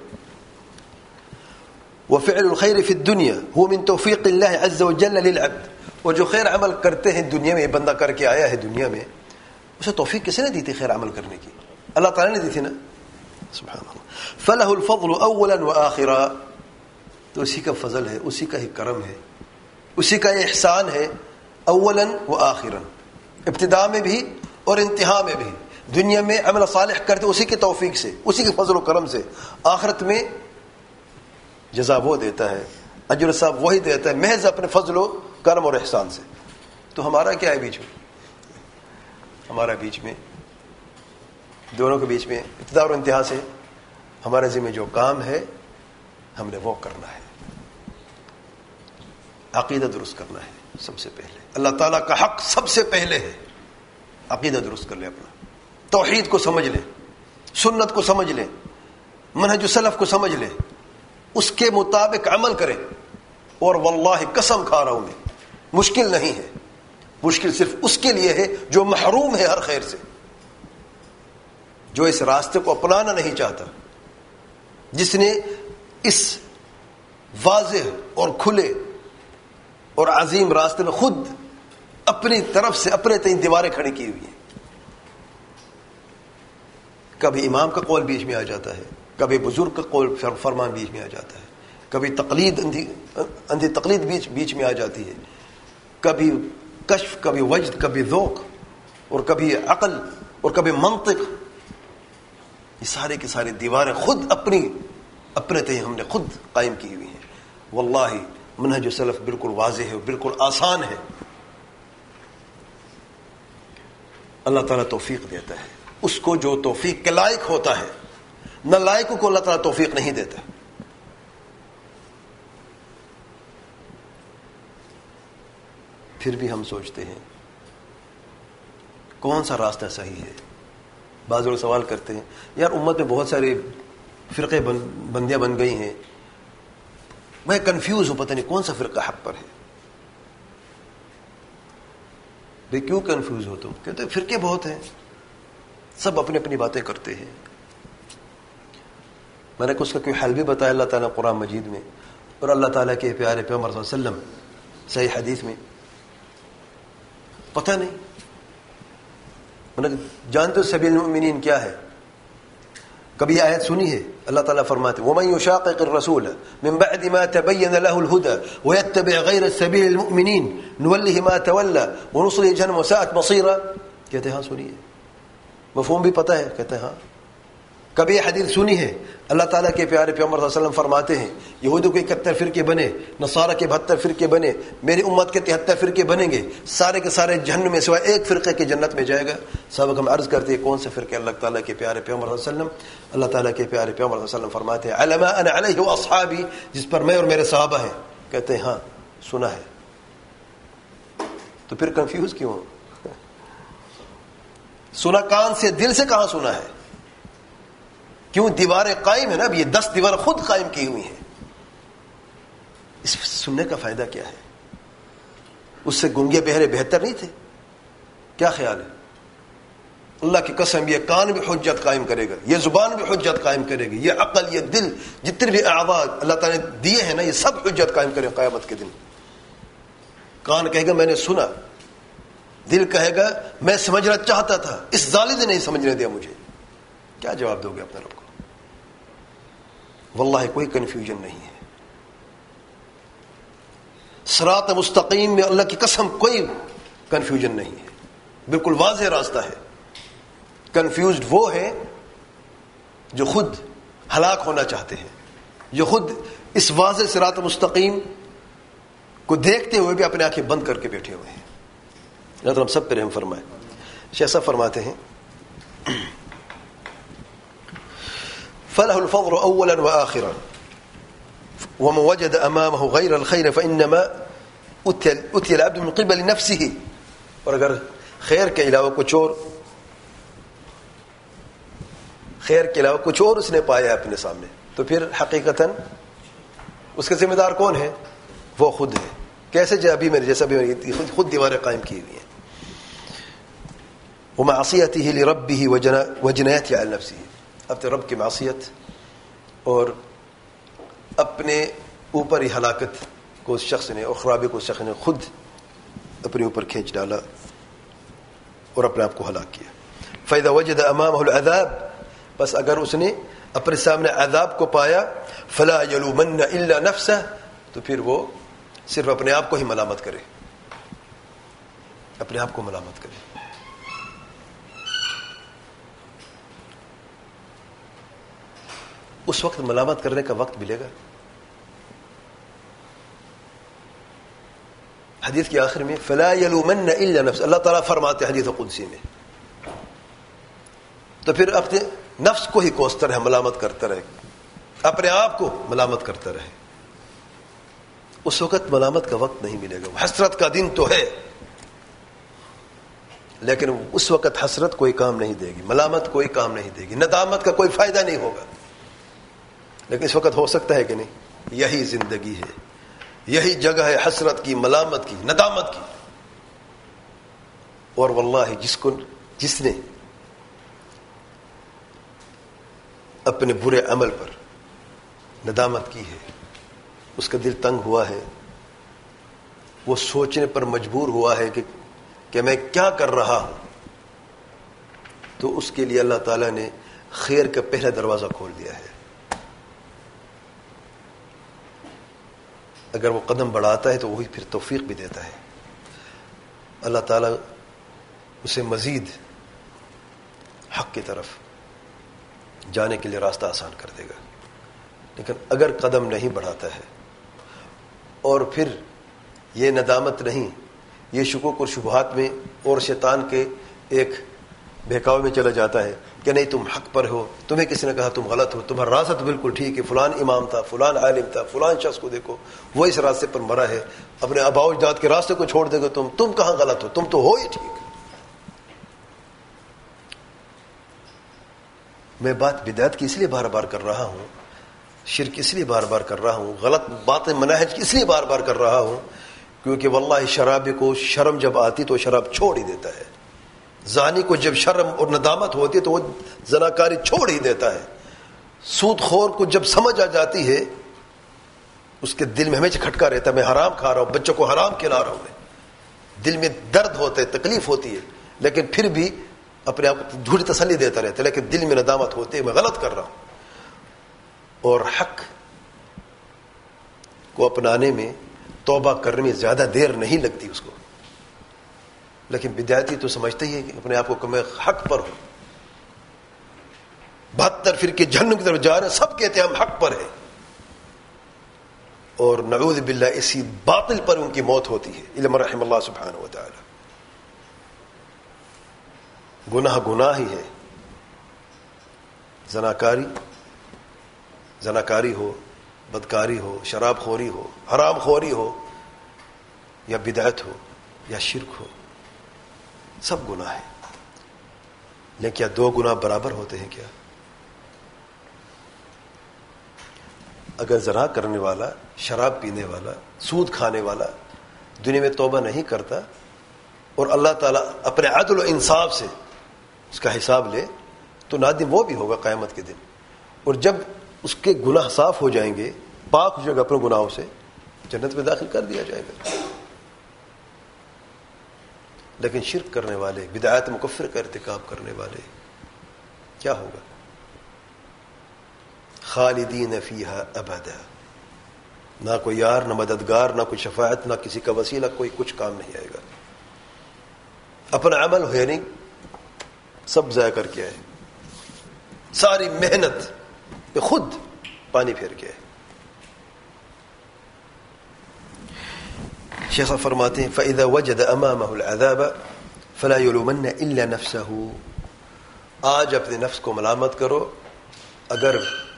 وفعل الخیر فی الدنیا هو من توفیق اللہ عز وجل للعبد، اور جو خیر عمل کرتے ہیں دنیا میں، بندہ کر کے آیا ہے دنیا میں، اسے توفیق کس نے دی تھی خیر عمل کرنے کی؟ اللہ تعالیٰ نے دی تھی نا، سبحان اللہ. فلہ الفضل اولا وآخرا، تو اسی کا فضل ہے، اسی کا ہی کرم ہے، اسی کا احسان ہے، اولا وآخرا، ابتداء میں بھی اور انتہا میں بھی. دنیا میں عمل صالح کرتے اسی کی توفیق سے، اسی کے فضل و کرم سے، آخرت میں جزا وہ دیتا ہے، اجر صاحب وہی دیتا ہے، محض اپنے فضل و کرم اور احسان سے. تو ہمارا کیا ہے بیچ میں؟ ہمارا بیچ میں، دونوں کے بیچ میں ابتداء اور انتہا سے ہمارے ذمہ جو کام ہے ہم نے وہ کرنا ہے. عقیدہ درست کرنا ہے سب سے پہلے، اللہ تعالیٰ کا حق سب سے پہلے ہے. عقیدہ درست کر لیں اپنا، توحید کو سمجھ لیں، سنت کو سمجھ لیں، منہج سلف کو سمجھ لیں، اس کے مطابق عمل کریں. اور واللہ قسم کھا رہا ہوں میں، مشکل نہیں ہے، مشکل صرف اس کے لیے ہے جو محروم ہے ہر خیر سے، جو اس راستے کو اپنانا نہیں چاہتا، جس نے اس واضح اور کھلے اور عظیم راستے میں خود اپنی طرف سے اپنے تئیں دیواریں کھڑی کی ہوئی ہیں. کبھی امام کا قول بیچ میں آ جاتا ہے، کبھی بزرگ کا قول فرمان بیچ میں آ جاتا ہے، کبھی تقلید اندھی تقلید بیچ میں آ جاتی ہے، کبھی کشف، کبھی وجد، کبھی ذوق، اور کبھی عقل، اور کبھی منطق. یہ سارے کی ساری دیواریں خود اپنے تئیں ہم نے خود قائم کی ہوئی ہیں. واللہ منہج سلف بالکل واضح ہے، بالکل آسان ہے. اللہ تعالیٰ توفیق دیتا ہے اس کو جو توفیق کے لائق ہوتا ہے، نہ لائقوں کو اللہ تعالیٰ توفیق نہیں دیتا. پھر بھی ہم سوچتے ہیں کون سا راستہ صحیح ہے. بعض لوگ سوال کرتے ہیں یار امت میں بہت سارے فرقے بندیاں بن گئی ہیں، میں کنفیوز ہوں، پتہ نہیں کون سا فرقہ حق پر ہے. بھئی کیوں کنفیوز ہو تم؟ کہتے ہیں فرقے بہت ہیں، سب اپنی اپنی باتیں کرتے ہیں. میں نے اس کا کوئی حل بھی بتایا اللہ تعالیٰ قرآن مجید میں، اور اللہ تعالیٰ کے پیارے پیغمبر صلی اللہ علیہ وسلم صحیح حدیث میں. پتہ نہیں، میں نے جانتے ہو سبیل المؤمنین کیا ہے؟ کبھی آیت سنی ہے؟ اللہ تعالیٰ فرماتے وَمَن يُشَاقِقِ الرَّسُولَ مِن بَعْدِ مَا تَبَيَّنَ لَهُ الْهُدَى وَيَتَّبِعْ غَيْرَ سَبِيلِ الْمُؤْمِنِينَ نُوَلِّهِ مَا تَوَلَّى وَنُصْلِهِ جَهَنَّمَ وَسَاءَتْ مَصِيرًا. کہتے ہیں ہاں سنی ہے، مفہوم بھی پتہ ہے؟ کہتے ہیں ہاں. کبھی یہ حدیث سنی ہے؟ اللہ تعالیٰ کے پیارے پیغمبر صلی اللہ علیہ وسلم فرماتے ہیں یہودوں کے 71 فرقے بنے، نصارہ کے 72 فرقے بنے، میری امت کے 73 فرقے بنیں گے، سارے کے سارے جہنم میں سوائے ایک فرقے کی جنت میں جائے گا. سب ہم عرض کرتے ہیں کون سے فرقے؟ اللہ تعالیٰ کے پیارے پیغمبر صلی اللہ علیہ وسلم. اللہ تعالیٰ کے پیارے پیغمبر صلی اللہ علیہ وسلم فرماتے ہیں علی ما انا علیہ واصحابی، جس پر میں اور میرے صحابہ ہیں. کہتے ہیں ہاں سنا ہے. تو پھر کنفیوز کیوں؟ سنا کان سے، دل سے کہاں سنا ہے؟ کیوں؟ دیواریں قائم ہے نا، اب یہ 10 دیوار خود قائم کی ہوئی ہیں. اس سننے کا فائدہ کیا ہے؟ اس سے گنگے بہرے بہتر نہیں تھے؟ کیا خیال ہے؟ اللہ کی قسم یہ کان بھی حجت قائم کرے گا، یہ زبان بھی حجت قائم کرے گی، یہ عقل، یہ دل، جتنے بھی اعضاء اللہ تعالیٰ نے دیے ہیں نا، یہ سب حجت قائم کرے قیامت کے دن. کان کہے گا میں نے سنا، دل کہے گا میں سمجھنا چاہتا تھا، اس ظالم نے نہیں سمجھنے دیا مجھے. کیا جواب دو گے اپنے رب کو؟ واللہ کوئی کنفیوژن نہیں ہے. صراط مستقیم میں اللہ کی قسم کوئی کنفیوژن نہیں ہے، بالکل واضح راستہ ہے. کنفیوزڈ وہ ہیں جو خود ہلاک ہونا چاہتے ہیں، جو خود اس واضح صراط مستقیم کو دیکھتے ہوئے بھی اپنے آنکھیں بند کر کے بیٹھے ہوئے ہیں۔ اللہ تعالیٰ ہم سب پہ رحم فرمائے۔ ایسا فرماتے ہیں فَلَهُ الْفَضْلُ أَوَّلًا وَآخِرًا وَمَنْ وَجَدَ أَمَامَهُ غَيْرَ الْخَيْرِ فَإِنَّمَا أُتِيَ الْعَبْدُ مِنْ قِبَلِ نَفْسِهِ، اور اگر خیر کے علاوہ کچھ اور اس نے پایا اپنے سامنے تو پھر حقیقتاً اس کے ذمہ دار کون ہے؟ وہ خود ہے۔ کیسے؟ جو ابھی میں جیسا بھی خود دیواریں قائم کی ہوئی ہیں۔ ومعصیتہ لربہ وجنایتہ علی نفسہ، اپنے رب کی معصیت اور اپنے اوپر ہی ہلاکت کو اس شخص نے اور خرابی کو اس شخص نے خود اپنے اوپر کھینچ ڈالا اور اپنے آپ کو ہلاک کیا۔ فَإِذَا وَجَدَ أَمَامَهُ الْعَذَابَ، بس اگر اس نے اپنے سامنے عذاب کو پایا، فَلَا يَلُومَنَّ إِلَّا نَفْسَهُ، تو پھر وہ صرف اپنے آپ کو ہی ملامت کرے، اپنے آپ کو ملامت کرے۔ اس وقت ملامت کرنے کا وقت ملے گا؟ حدیث کے آخر میں فلا یلومن الا نفس، اللہ تعالیٰ فرماتے حدیث قدسی میں، تو پھر اپنے نفس کو ہی کوستا رہے، ملامت کرتا رہے، اپنے آپ کو ملامت کرتا رہے۔ اس وقت ملامت کا وقت نہیں ملے گا۔ حسرت کا دن تو ہے، لیکن اس وقت حسرت کوئی کام نہیں دے گی، ملامت کوئی کام نہیں دے گی، ندامت کا کوئی فائدہ نہیں ہوگا۔ لیکن اس وقت ہو سکتا ہے کہ نہیں، یہی زندگی ہے، یہی جگہ ہے حسرت کی، ملامت کی، ندامت کی۔ اور واللہ جس نے اپنے برے عمل پر ندامت کی ہے، اس کا دل تنگ ہوا ہے، وہ سوچنے پر مجبور ہوا ہے کہ میں کیا کر رہا ہوں، تو اس کے لیے اللہ تعالیٰ نے خیر کا پہلا دروازہ کھول دیا ہے۔ اگر وہ قدم بڑھاتا ہے تو وہی پھر توفیق بھی دیتا ہے، اللہ تعالیٰ اسے مزید حق کی طرف جانے کے لیے راستہ آسان کر دے گا۔ لیکن اگر قدم نہیں بڑھاتا ہے اور پھر یہ ندامت نہیں، یہ شکوک اور شبہات میں اور شیطان کے ایک بہکاوے میں چلا جاتا ہے کہ نہیں تم حق پر ہو، تمہیں کسی نے کہا تم غلط ہو، تمہارا راستہ تو بالکل ٹھیک ہے، فلان امام تھا، فلان عالم تھا، فلان شخص کو دیکھو وہ اس راستے پر مرا ہے، اپنے آباء و اجداد کے راستے کو چھوڑ دے گا، تم کہاں غلط ہو، تم تو ہو ہی ٹھیک۔ میں بات بدعت کی اس لیے بار بار کر رہا ہوں، شرک اس لیے بار بار کر رہا ہوں، غلط باتیں مناہج کی اس لیے بار بار کر رہا ہوں، کیونکہ واللہ شرابی کو شرم جب آتی تو شراب چھوڑ ہی دیتا ہے، زانی کو جب شرم اور ندامت ہوتی ہے تو وہ زناکاری چھوڑ ہی دیتا ہے، سود خور کو جب سمجھ آ جاتی ہے اس کے دل میں ہمیشہ کھٹکا رہتا ہے میں حرام کھا رہا ہوں، بچوں کو حرام کھلا رہا ہوں، میں دل میں درد ہوتا ہے، تکلیف ہوتی ہے، لیکن پھر بھی اپنے آپ کو جھوٹی تسلی دیتا رہتا ہے، لیکن دل میں ندامت ہوتی ہے میں غلط کر رہا ہوں۔ اور حق کو اپنانے میں، توبہ کرنے میں زیادہ دیر نہیں لگتی اس کو، لیکن بدعتی تو سمجھتے ہی ہے کہ اپنے آپ کو کہ میں حق پر ہوں، 72 فرقے جہنم کی طرف جا رہے ہیں، سب کہتے ہیں ہم حق پر ہیں، اور نعوذ باللہ اسی باطل پر ان کی موت ہوتی ہے، الا من رحم اللہ سبحانہ و تعالی۔ گناہ ہی ہے، زناکاری ہو، بدکاری ہو، شراب خوری ہو، حرام خوری ہو، یا بدعت ہو یا شرک ہو، سب گناہ ہے۔ لیکن کیا دو گناہ برابر ہوتے ہیں کیا؟ اگر زنا کرنے والا، شراب پینے والا، سود کھانے والا دنیا میں توبہ نہیں کرتا اور اللہ تعالیٰ اپنے عدل و انصاف سے اس کا حساب لے تو نادم وہ بھی ہوگا قیامت کے دن، اور جب اس کے گناہ صاف ہو جائیں گے، پاک ہو جائے گا اپنے گناہوں سے، جنت میں داخل کر دیا جائے گا۔ لیکن شرک کرنے والے، بدعات مکفر کا ارتکاب کرنے والے کیا ہوگا؟ خالدین فیہا ابدا، نہ کوئی یار، نہ مددگار، نہ کوئی شفاعت، نہ کسی کا وسیلہ، کوئی کچھ کام نہیں آئے گا۔ اپنا عمل ہے نہیں، سب ضائع کر کے آئے, ساری محنت پہ خود پانی پھیر کے آئے. شیخ صاحب فرماتے ہیں فَإِذَا وَجَدَ أَمَامَهُ الْعَذَابَ فَلَا يُلُومَنَّ إِلَّا نَفْسَهُ. آج اپنے نفس کو ملامت کرو اگر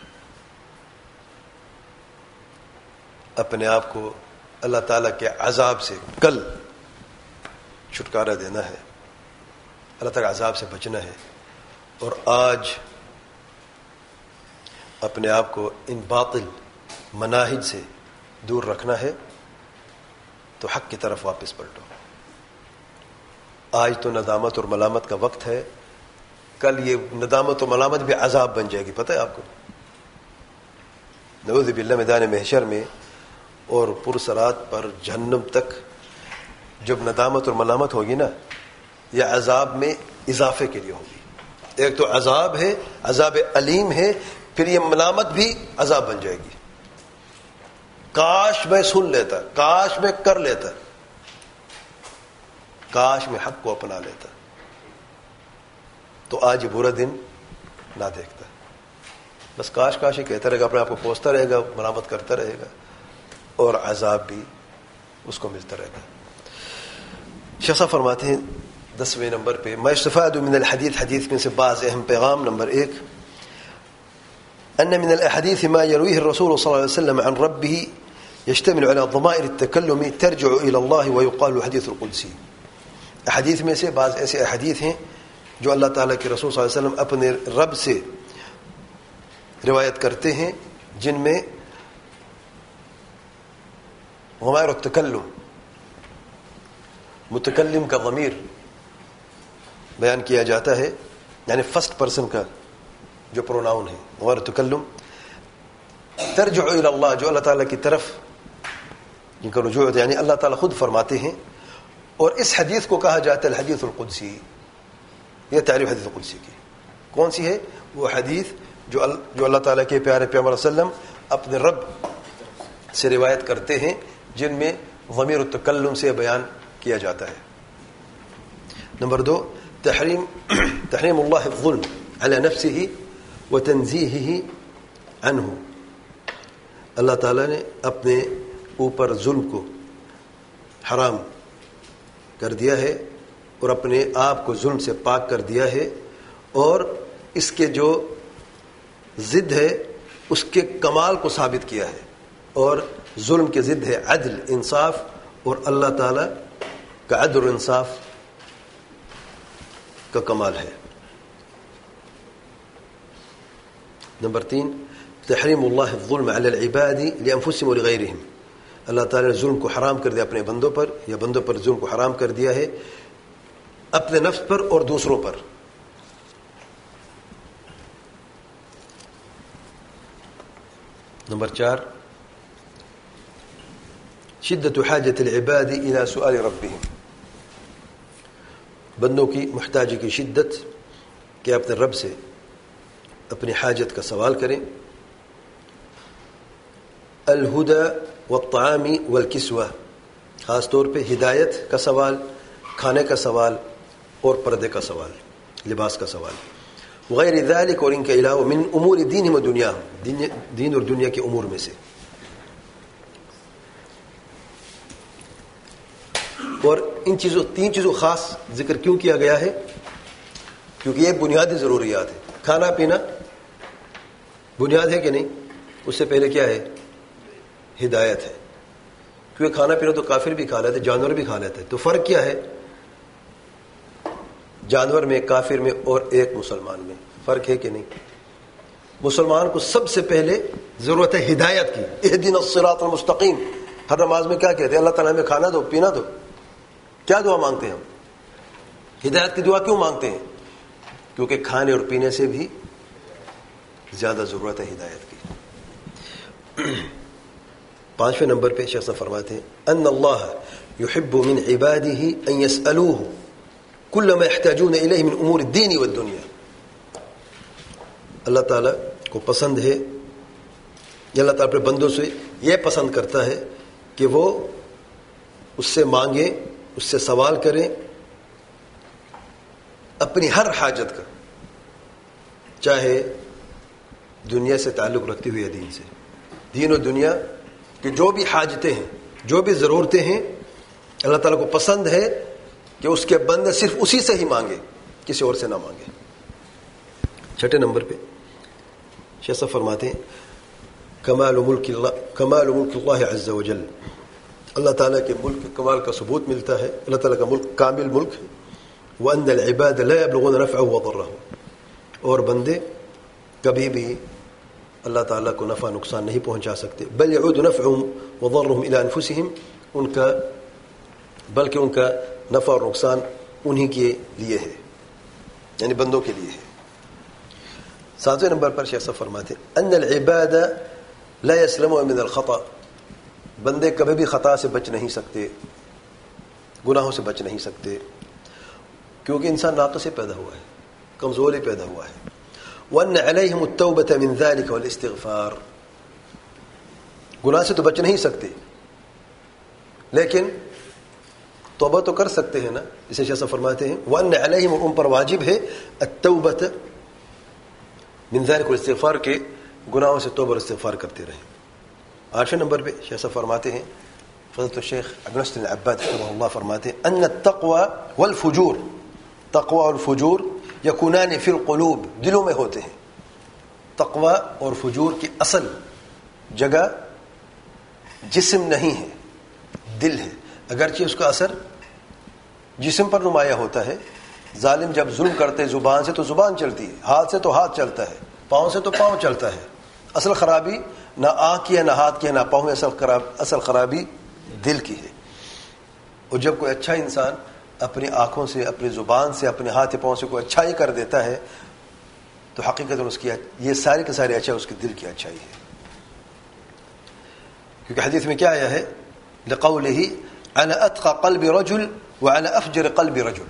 اپنے آپ کو اللہ تعالیٰ کے عذاب سے کل چھٹکارا دینا ہے, اللہ تعالیٰ کے عذاب سے بچنا ہے, اور آج اپنے آپ کو ان باطل مناہج سے دور رکھنا ہے, تو حق کی طرف واپس پلٹو. آج تو ندامت اور ملامت کا وقت ہے, کل یہ ندامت و ملامت بھی عذاب بن جائے گی. پتہ ہے آپ کو, نعوذ باللہ میدان محشر میں اور پرسرات پر جہنم تک جب ندامت اور ملامت ہوگی نا, یہ عذاب میں اضافے کے لیے ہوگی. ایک تو عذاب ہے, عذاب علیم ہے, پھر یہ ملامت بھی عذاب بن جائے گی. کاش میں سن لیتا, کاش میں کر لیتا, کاش میں حق کو اپنا لیتا, تو آج یہ برا دن نہ دیکھتا. بس کاش کاش ہی کہتا رہے گا, اپنے آپ کو کوستا رہے گا, ملامت کرتا رہے گا, اور عذاب بھی اس کو ملتا رہے گا. شیخ صاحب فرماتے ہیں 10ویں نمبر پہ ما یستفاد من الحدیث, حدیث میں سے بعض اہم پیغام. نمبر 1, ان من الاحاديث ما يرويه الرسول صلى الله عليه وسلم عن ربه يشتمل على ضمائر التكلم ترجع الى الله ويقال الحديث القدسي. احادیث میں سے بعض ایسے احادیث ہیں جو اللہ تعالیٰ کے رسول صلی اللہ علیہ وسلم اپنے رب سے روایت کرتے ہیں, جن میں ضمائر التکلم, متکلم کا ضمیر بیان کیا جاتا ہے, یعنی فرسٹ پرسن کا جو پروناؤن ہے. ضمائر التکلم ترجع الی اللہ, جو اللہ تعالیٰ کی طرف جن کا رجوع ہے, یعنی اللہ تعالیٰ خود فرماتے ہیں. اور اس حدیث کو کہا جاتا ہے الحدیث القدسی. یہ تعریف حدیث القدسی کی کون سی ہے؟ وہ حدیث جو اللہ تعالیٰ کے پیارے پیغمبر صلی اللہ علیہ وسلم اپنے رب سے روایت کرتے ہیں, جن میں ضمیر التکلم سے بیان کیا جاتا ہے. نمبر 2, تحریم اللہ الظلم علی نفسه وتنزیہہ عنہ. اللہ تعالیٰ نے اپنے اوپر ظلم کو حرام کر دیا ہے, اور اپنے آپ کو ظلم سے پاک کر دیا ہے, اور اس کے جو ضد ہے اس کے کمال کو ثابت کیا ہے. اور ظلم کے ضد ہے عدل, انصاف, اور اللہ تعالیٰ کا عدل و انصاف کا کمال ہے. نمبر 3, تحریم اللہ الظلم علی العباد لانفسهم ولغیرهم. اللہ تعالیٰ نے ظلم کو حرام کر دیا اپنے بندوں پر, یا بندوں پر ظلم کو حرام کر دیا ہے اپنے نفس پر اور دوسروں پر. نمبر 4, شدت حاجت العباد الى سؤال ربهم. بندوں کی محتاجی کی شدت کہ اپنے رب سے اپنی حاجت کا سوال کریں. الہدى والطعام والکسوہ, خاص طور پہ ہدایت کا سوال, کھانے کا سوال, اور پردے کا سوال, لباس کا سوال. وغیر ذلك, اور ان کے علاوہ, من امور دینہم و دنیاہم, دین اور دنیا کے امور میں سے. اور ان چیزوں 3 چیزوں خاص ذکر کیوں کیا گیا ہے؟ کیونکہ یہ بنیادی ضروریات ہے. کھانا پینا بنیاد ہے کہ نہیں؟ اس سے پہلے کیا ہے؟ ہدایت ہے. کیونکہ کھانا پینا تو کافر بھی کھا لیتے, جانور بھی کھا لیتے. تو فرق کیا ہے جانور میں, کافر میں, اور ایک مسلمان میں؟ فرق ہے کہ نہیں؟ مسلمان کو سب سے پہلے ضرورت ہے ہدایت کی. اہدنا الصراط المستقیم. ہر نماز میں کیا کہتے ہیں؟ اللہ تعالیٰ ہمیں کھانا دو, پینا دو. کیا دعا مانگتے ہیں ہم؟ ہدایت کی دعا کیوں مانگتے ہیں؟ کیونکہ کھانے اور پینے سے بھی زیادہ ضرورت ہے ہدایت کی. 5ویں نمبر پہ شیخ صاحب فرماتے ہیں ان اللہ یحب من عباده ان يسألوه كل ما يحتاجون الیہ من امور الدین والدنیا. اللہ تعالیٰ کو پسند ہے, یا اللہ تعالیٰ اپنے بندوں سے یہ پسند کرتا ہے کہ وہ اس سے مانگیں, اس سے سوال کریں اپنی ہر حاجت کا، چاہے دنیا سے تعلق رکھتی ہوئی دین سے، دین و دنیا کی جو بھی حاجتیں ہیں، جو بھی ضرورتیں ہیں، اللہ تعالیٰ کو پسند ہے کہ اس کے بندے صرف اسی سے ہی مانگے، کسی اور سے نہ مانگے۔ چھٹے نمبر پہ شیخ صاحب فرماتے ہیں کمال ملک اللہ عز وجل، اللہ تعالیٰ کے ملک کے کمال کا ثبوت ملتا ہے، اللہ تعالیٰ کا ملک کامل ملک ہے۔ وَأَنَّ الْعِبَادَ لَا يَبْلُغُونَ نَفْعَهُ وَضَرَّهُ، اور بندے کبھی بھی اللہ تعالیٰ کو نفع نقصان نہیں پہنچا سکتے، بل يعود نفعهم وضرهم إلى أنفسهم، بلکہ ان کا نفع اور نقصان انہی کے لیے ہے، یعنی بندوں کے لیے ہے۔ 7ویں نمبر پر شیخ صاحب فرماتے ہیں ان العباد لا يسلمون من الخطأ، بندے کبھی بھی خطا سے بچ نہیں سکتے، گناہوں سے بچ نہیں سکتے، کیونکہ انسان ناقص سے پیدا ہوا ہے، کمزوری پیدا ہوا ہے۔ وَأَنَّ عَلَيْهِمُ التَّوْبَةَ مِنْ ذَلِكَ وَالْإِسْتِغْفَارِ، گناہ سے تو بچ نہیں سکتے، لیکن توبہ تو کر سکتے ہیں نا، اسے شیخ صاحب فرماتے ہیں وَأَنَّ عَلَيْهِمُ، ان پر واجب ہے التَّوْبَةَ من ذلك والاستغفار کے گناہوں سے توبہ اور استغفار کرتے رہیں۔ 8ویں نمبر پہ شیخ صاحب فرماتے ہیں فضلت الشیخ عبد الحسن العباد رحمہ اللہ فرماتے ہیں ان التقوى والفجور، تقوی اور فجور یکونان فی القلوب، دلوں میں ہوتے ہیں۔ تقوی اور فجور کی اصل جگہ جسم نہیں ہے، دل ہے، اگرچہ اس کا اثر جسم پر نمایاں ہوتا ہے۔ ظالم جب ظلم کرتے زبان سے تو زبان چلتی ہے، ہاتھ سے تو ہاتھ چلتا ہے، پاؤں سے تو پاؤں چلتا ہے۔ اصل خرابی نہ آنکھ کی ہے، نہ ہاتھ کی ہے، نہ پاؤں، اصل خرابی دل کی ہے۔ اور جب کوئی اچھا انسان اپنی آنکھوں سے، اپنی زبان سے، اپنے ہاتھ پاؤں سے کوئی اچھائی کر دیتا ہے تو حقیقت اس کی یہ ساری کی ساری اچھائی اس کے دل کی اچھائی ہے، کیونکہ حدیث میں کیا آیا ہے لقوله على اتقى قلب رجل وعلى افجر قلب رجل۔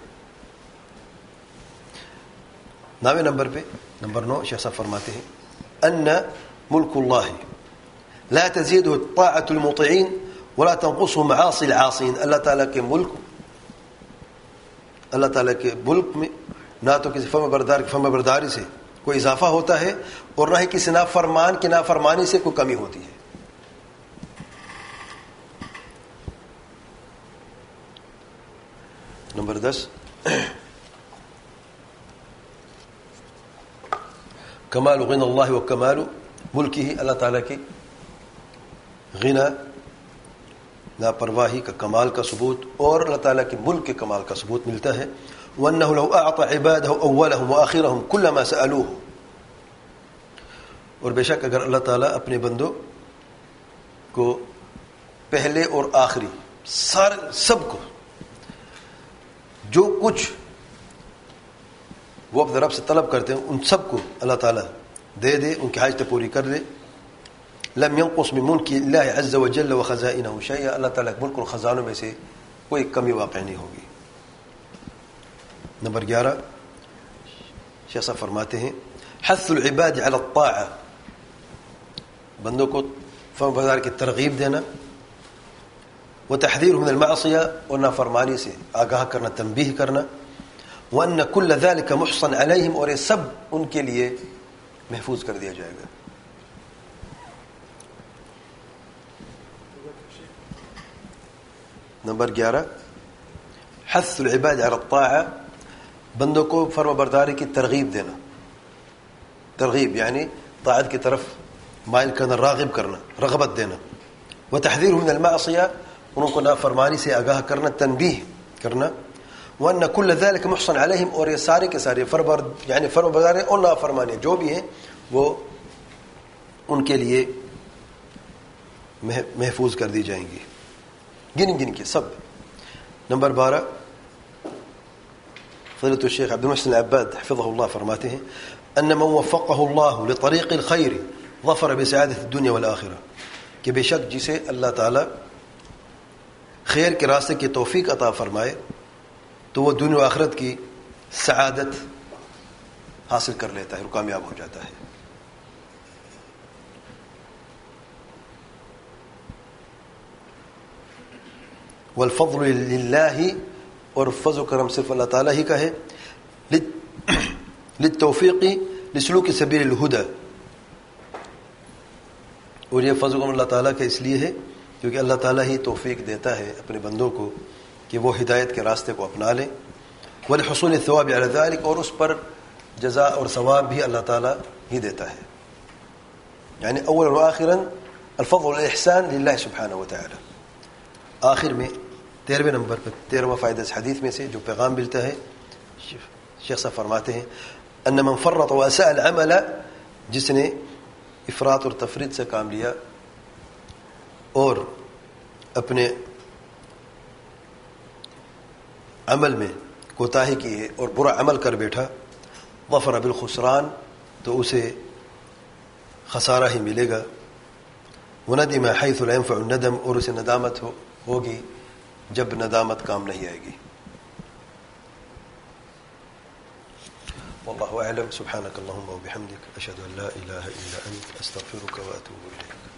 9ویں نمبر پہ نمبر 9 شیخ صاحب فرماتے ہیں ان ملک اللہ لا تزيده طاعة المطيعين ولا تنقصه معاصي العاصين، اللہ تعالیٰ کے ملک میں نہ تو کسی فرمان برداری سے کوئی اضافہ ہوتا ہے اور نہ ہی کسی نافرمان کی نافرمانی سے کوئی کمی ہوتی ہے۔ نمبر 10 کمال غنی اللہ و کمال ملکی، اللہ تعالیٰ کی غنا لاپرواہی کا کمال کا ثبوت اور اللہ تعالیٰ کے ملک کے کمال کا ثبوت ملتا ہے۔ وَأَنَّهُ لَوْ أَعْطَى عِبَادَهُ أَوَّلَهُمْ وَآخِرَهُمْ كُلَّ مَا سَأَلُوهُ، اور بے شک اگر اللہ تعالیٰ اپنے بندوں کو پہلے اور آخری سب کو جو کچھ وہ اپنے رب سے طلب کرتے ہیں ان سب کو اللہ تعالیٰ دے دے، ان کی حاجتیں پوری کر دے۔ لم ينقص من ملک اللہ عز وجل وخزائنہ شیئا، اللہ تعالیٰ کے ملک اور خزانوں میں سے کوئی کمی واقع نہیں ہوگی۔ نمبر 11 شیخ صاحب فرماتے ہیں حث العباد علی الطاعہ، بندوں کو فرمانبرداری کی ترغیب دینا، وتحذيرهم من المعصیہ، اور نافرمانی سے آگاہ کرنا، تنبیہ کرنا، وأن كل ذلك محصن علیہم، اور یہ سب ان کے لیے محفوظ کر دیا جائے گا۔ نمبر 11 حث العباد علی الطاعہ، بندوں کو فرما برداری کی ترغیب دینا، ترغیب یعنی طاعت کی طرف مائل کرنا، راغب کرنا، رغبت دینا، وتحذيرهم من المعصیہ، ان کو نافرمانی سے آگاہ کرنا، تنبیہ کرنا، وأن كل ذلك محصن علیہم، اور یہ سارے کے سارے یعنی فرما برداری اور نافرمانی جو بھی ہیں وہ ان کے لیے محفوظ کر دی جائیں گی، گن کے سب۔ نمبر 12 فضیلۃ الشیخ عبد المحسن العباد حفظہ اللہ فرماتے ہیں ان من وفقہ اللہ لطریق الخیر ظفر بسعادت الدنیا والآخرہ، کہ بے شک جسے اللہ تعالی خیر کے راستے کی توفیق عطا فرمائے تو وہ دنیا و آخرت کی سعادت حاصل کر لیتا ہے اور کامیاب ہو جاتا ہے۔ والفضل للہ، اور فضل و کرم صرف اللہ تعالیٰ ہی کا ہے، للتوفیق لسلوک سبیل الہدی، اور یہ فضل اللہ تعالیٰ کا اس لیے ہے کیونکہ اللہ تعالیٰ ہی توفیق دیتا ہے اپنے بندوں کو کہ وہ ہدایت کے راستے کو اپنا لیں، ولحصول الثواب علی ذلک، اور اس پر جزا اور ثواب بھی اللہ تعالیٰ ہی دیتا ہے. یعنی اولا وآخرا الفضل والاحسان للہ سبحانہ وتعالی. آخر میں 13ویں نمبر پر 13واں فائدہ اس حدیث میں سے جو پیغام ملتا ہے، شیخ صاحب فرماتے ہیں ان من فرط واساء العمل، جس نے افراط اور تفرید سے کام لیا اور اپنے عمل میں کوتاہی کی ہے اور برا عمل کر بیٹھا، ظفر بالخسران، تو اسے خسارہ ہی ملے گا. وندم حیث لا ينفع الندم، اور اسے ندامت ہوگی جب ندامت کام نہیں آئے گی. واللہ اعلم. سبحانک اللہم وبحمدک، اشہد ان لا الہ الا انت، استغفرک واتوب الیک.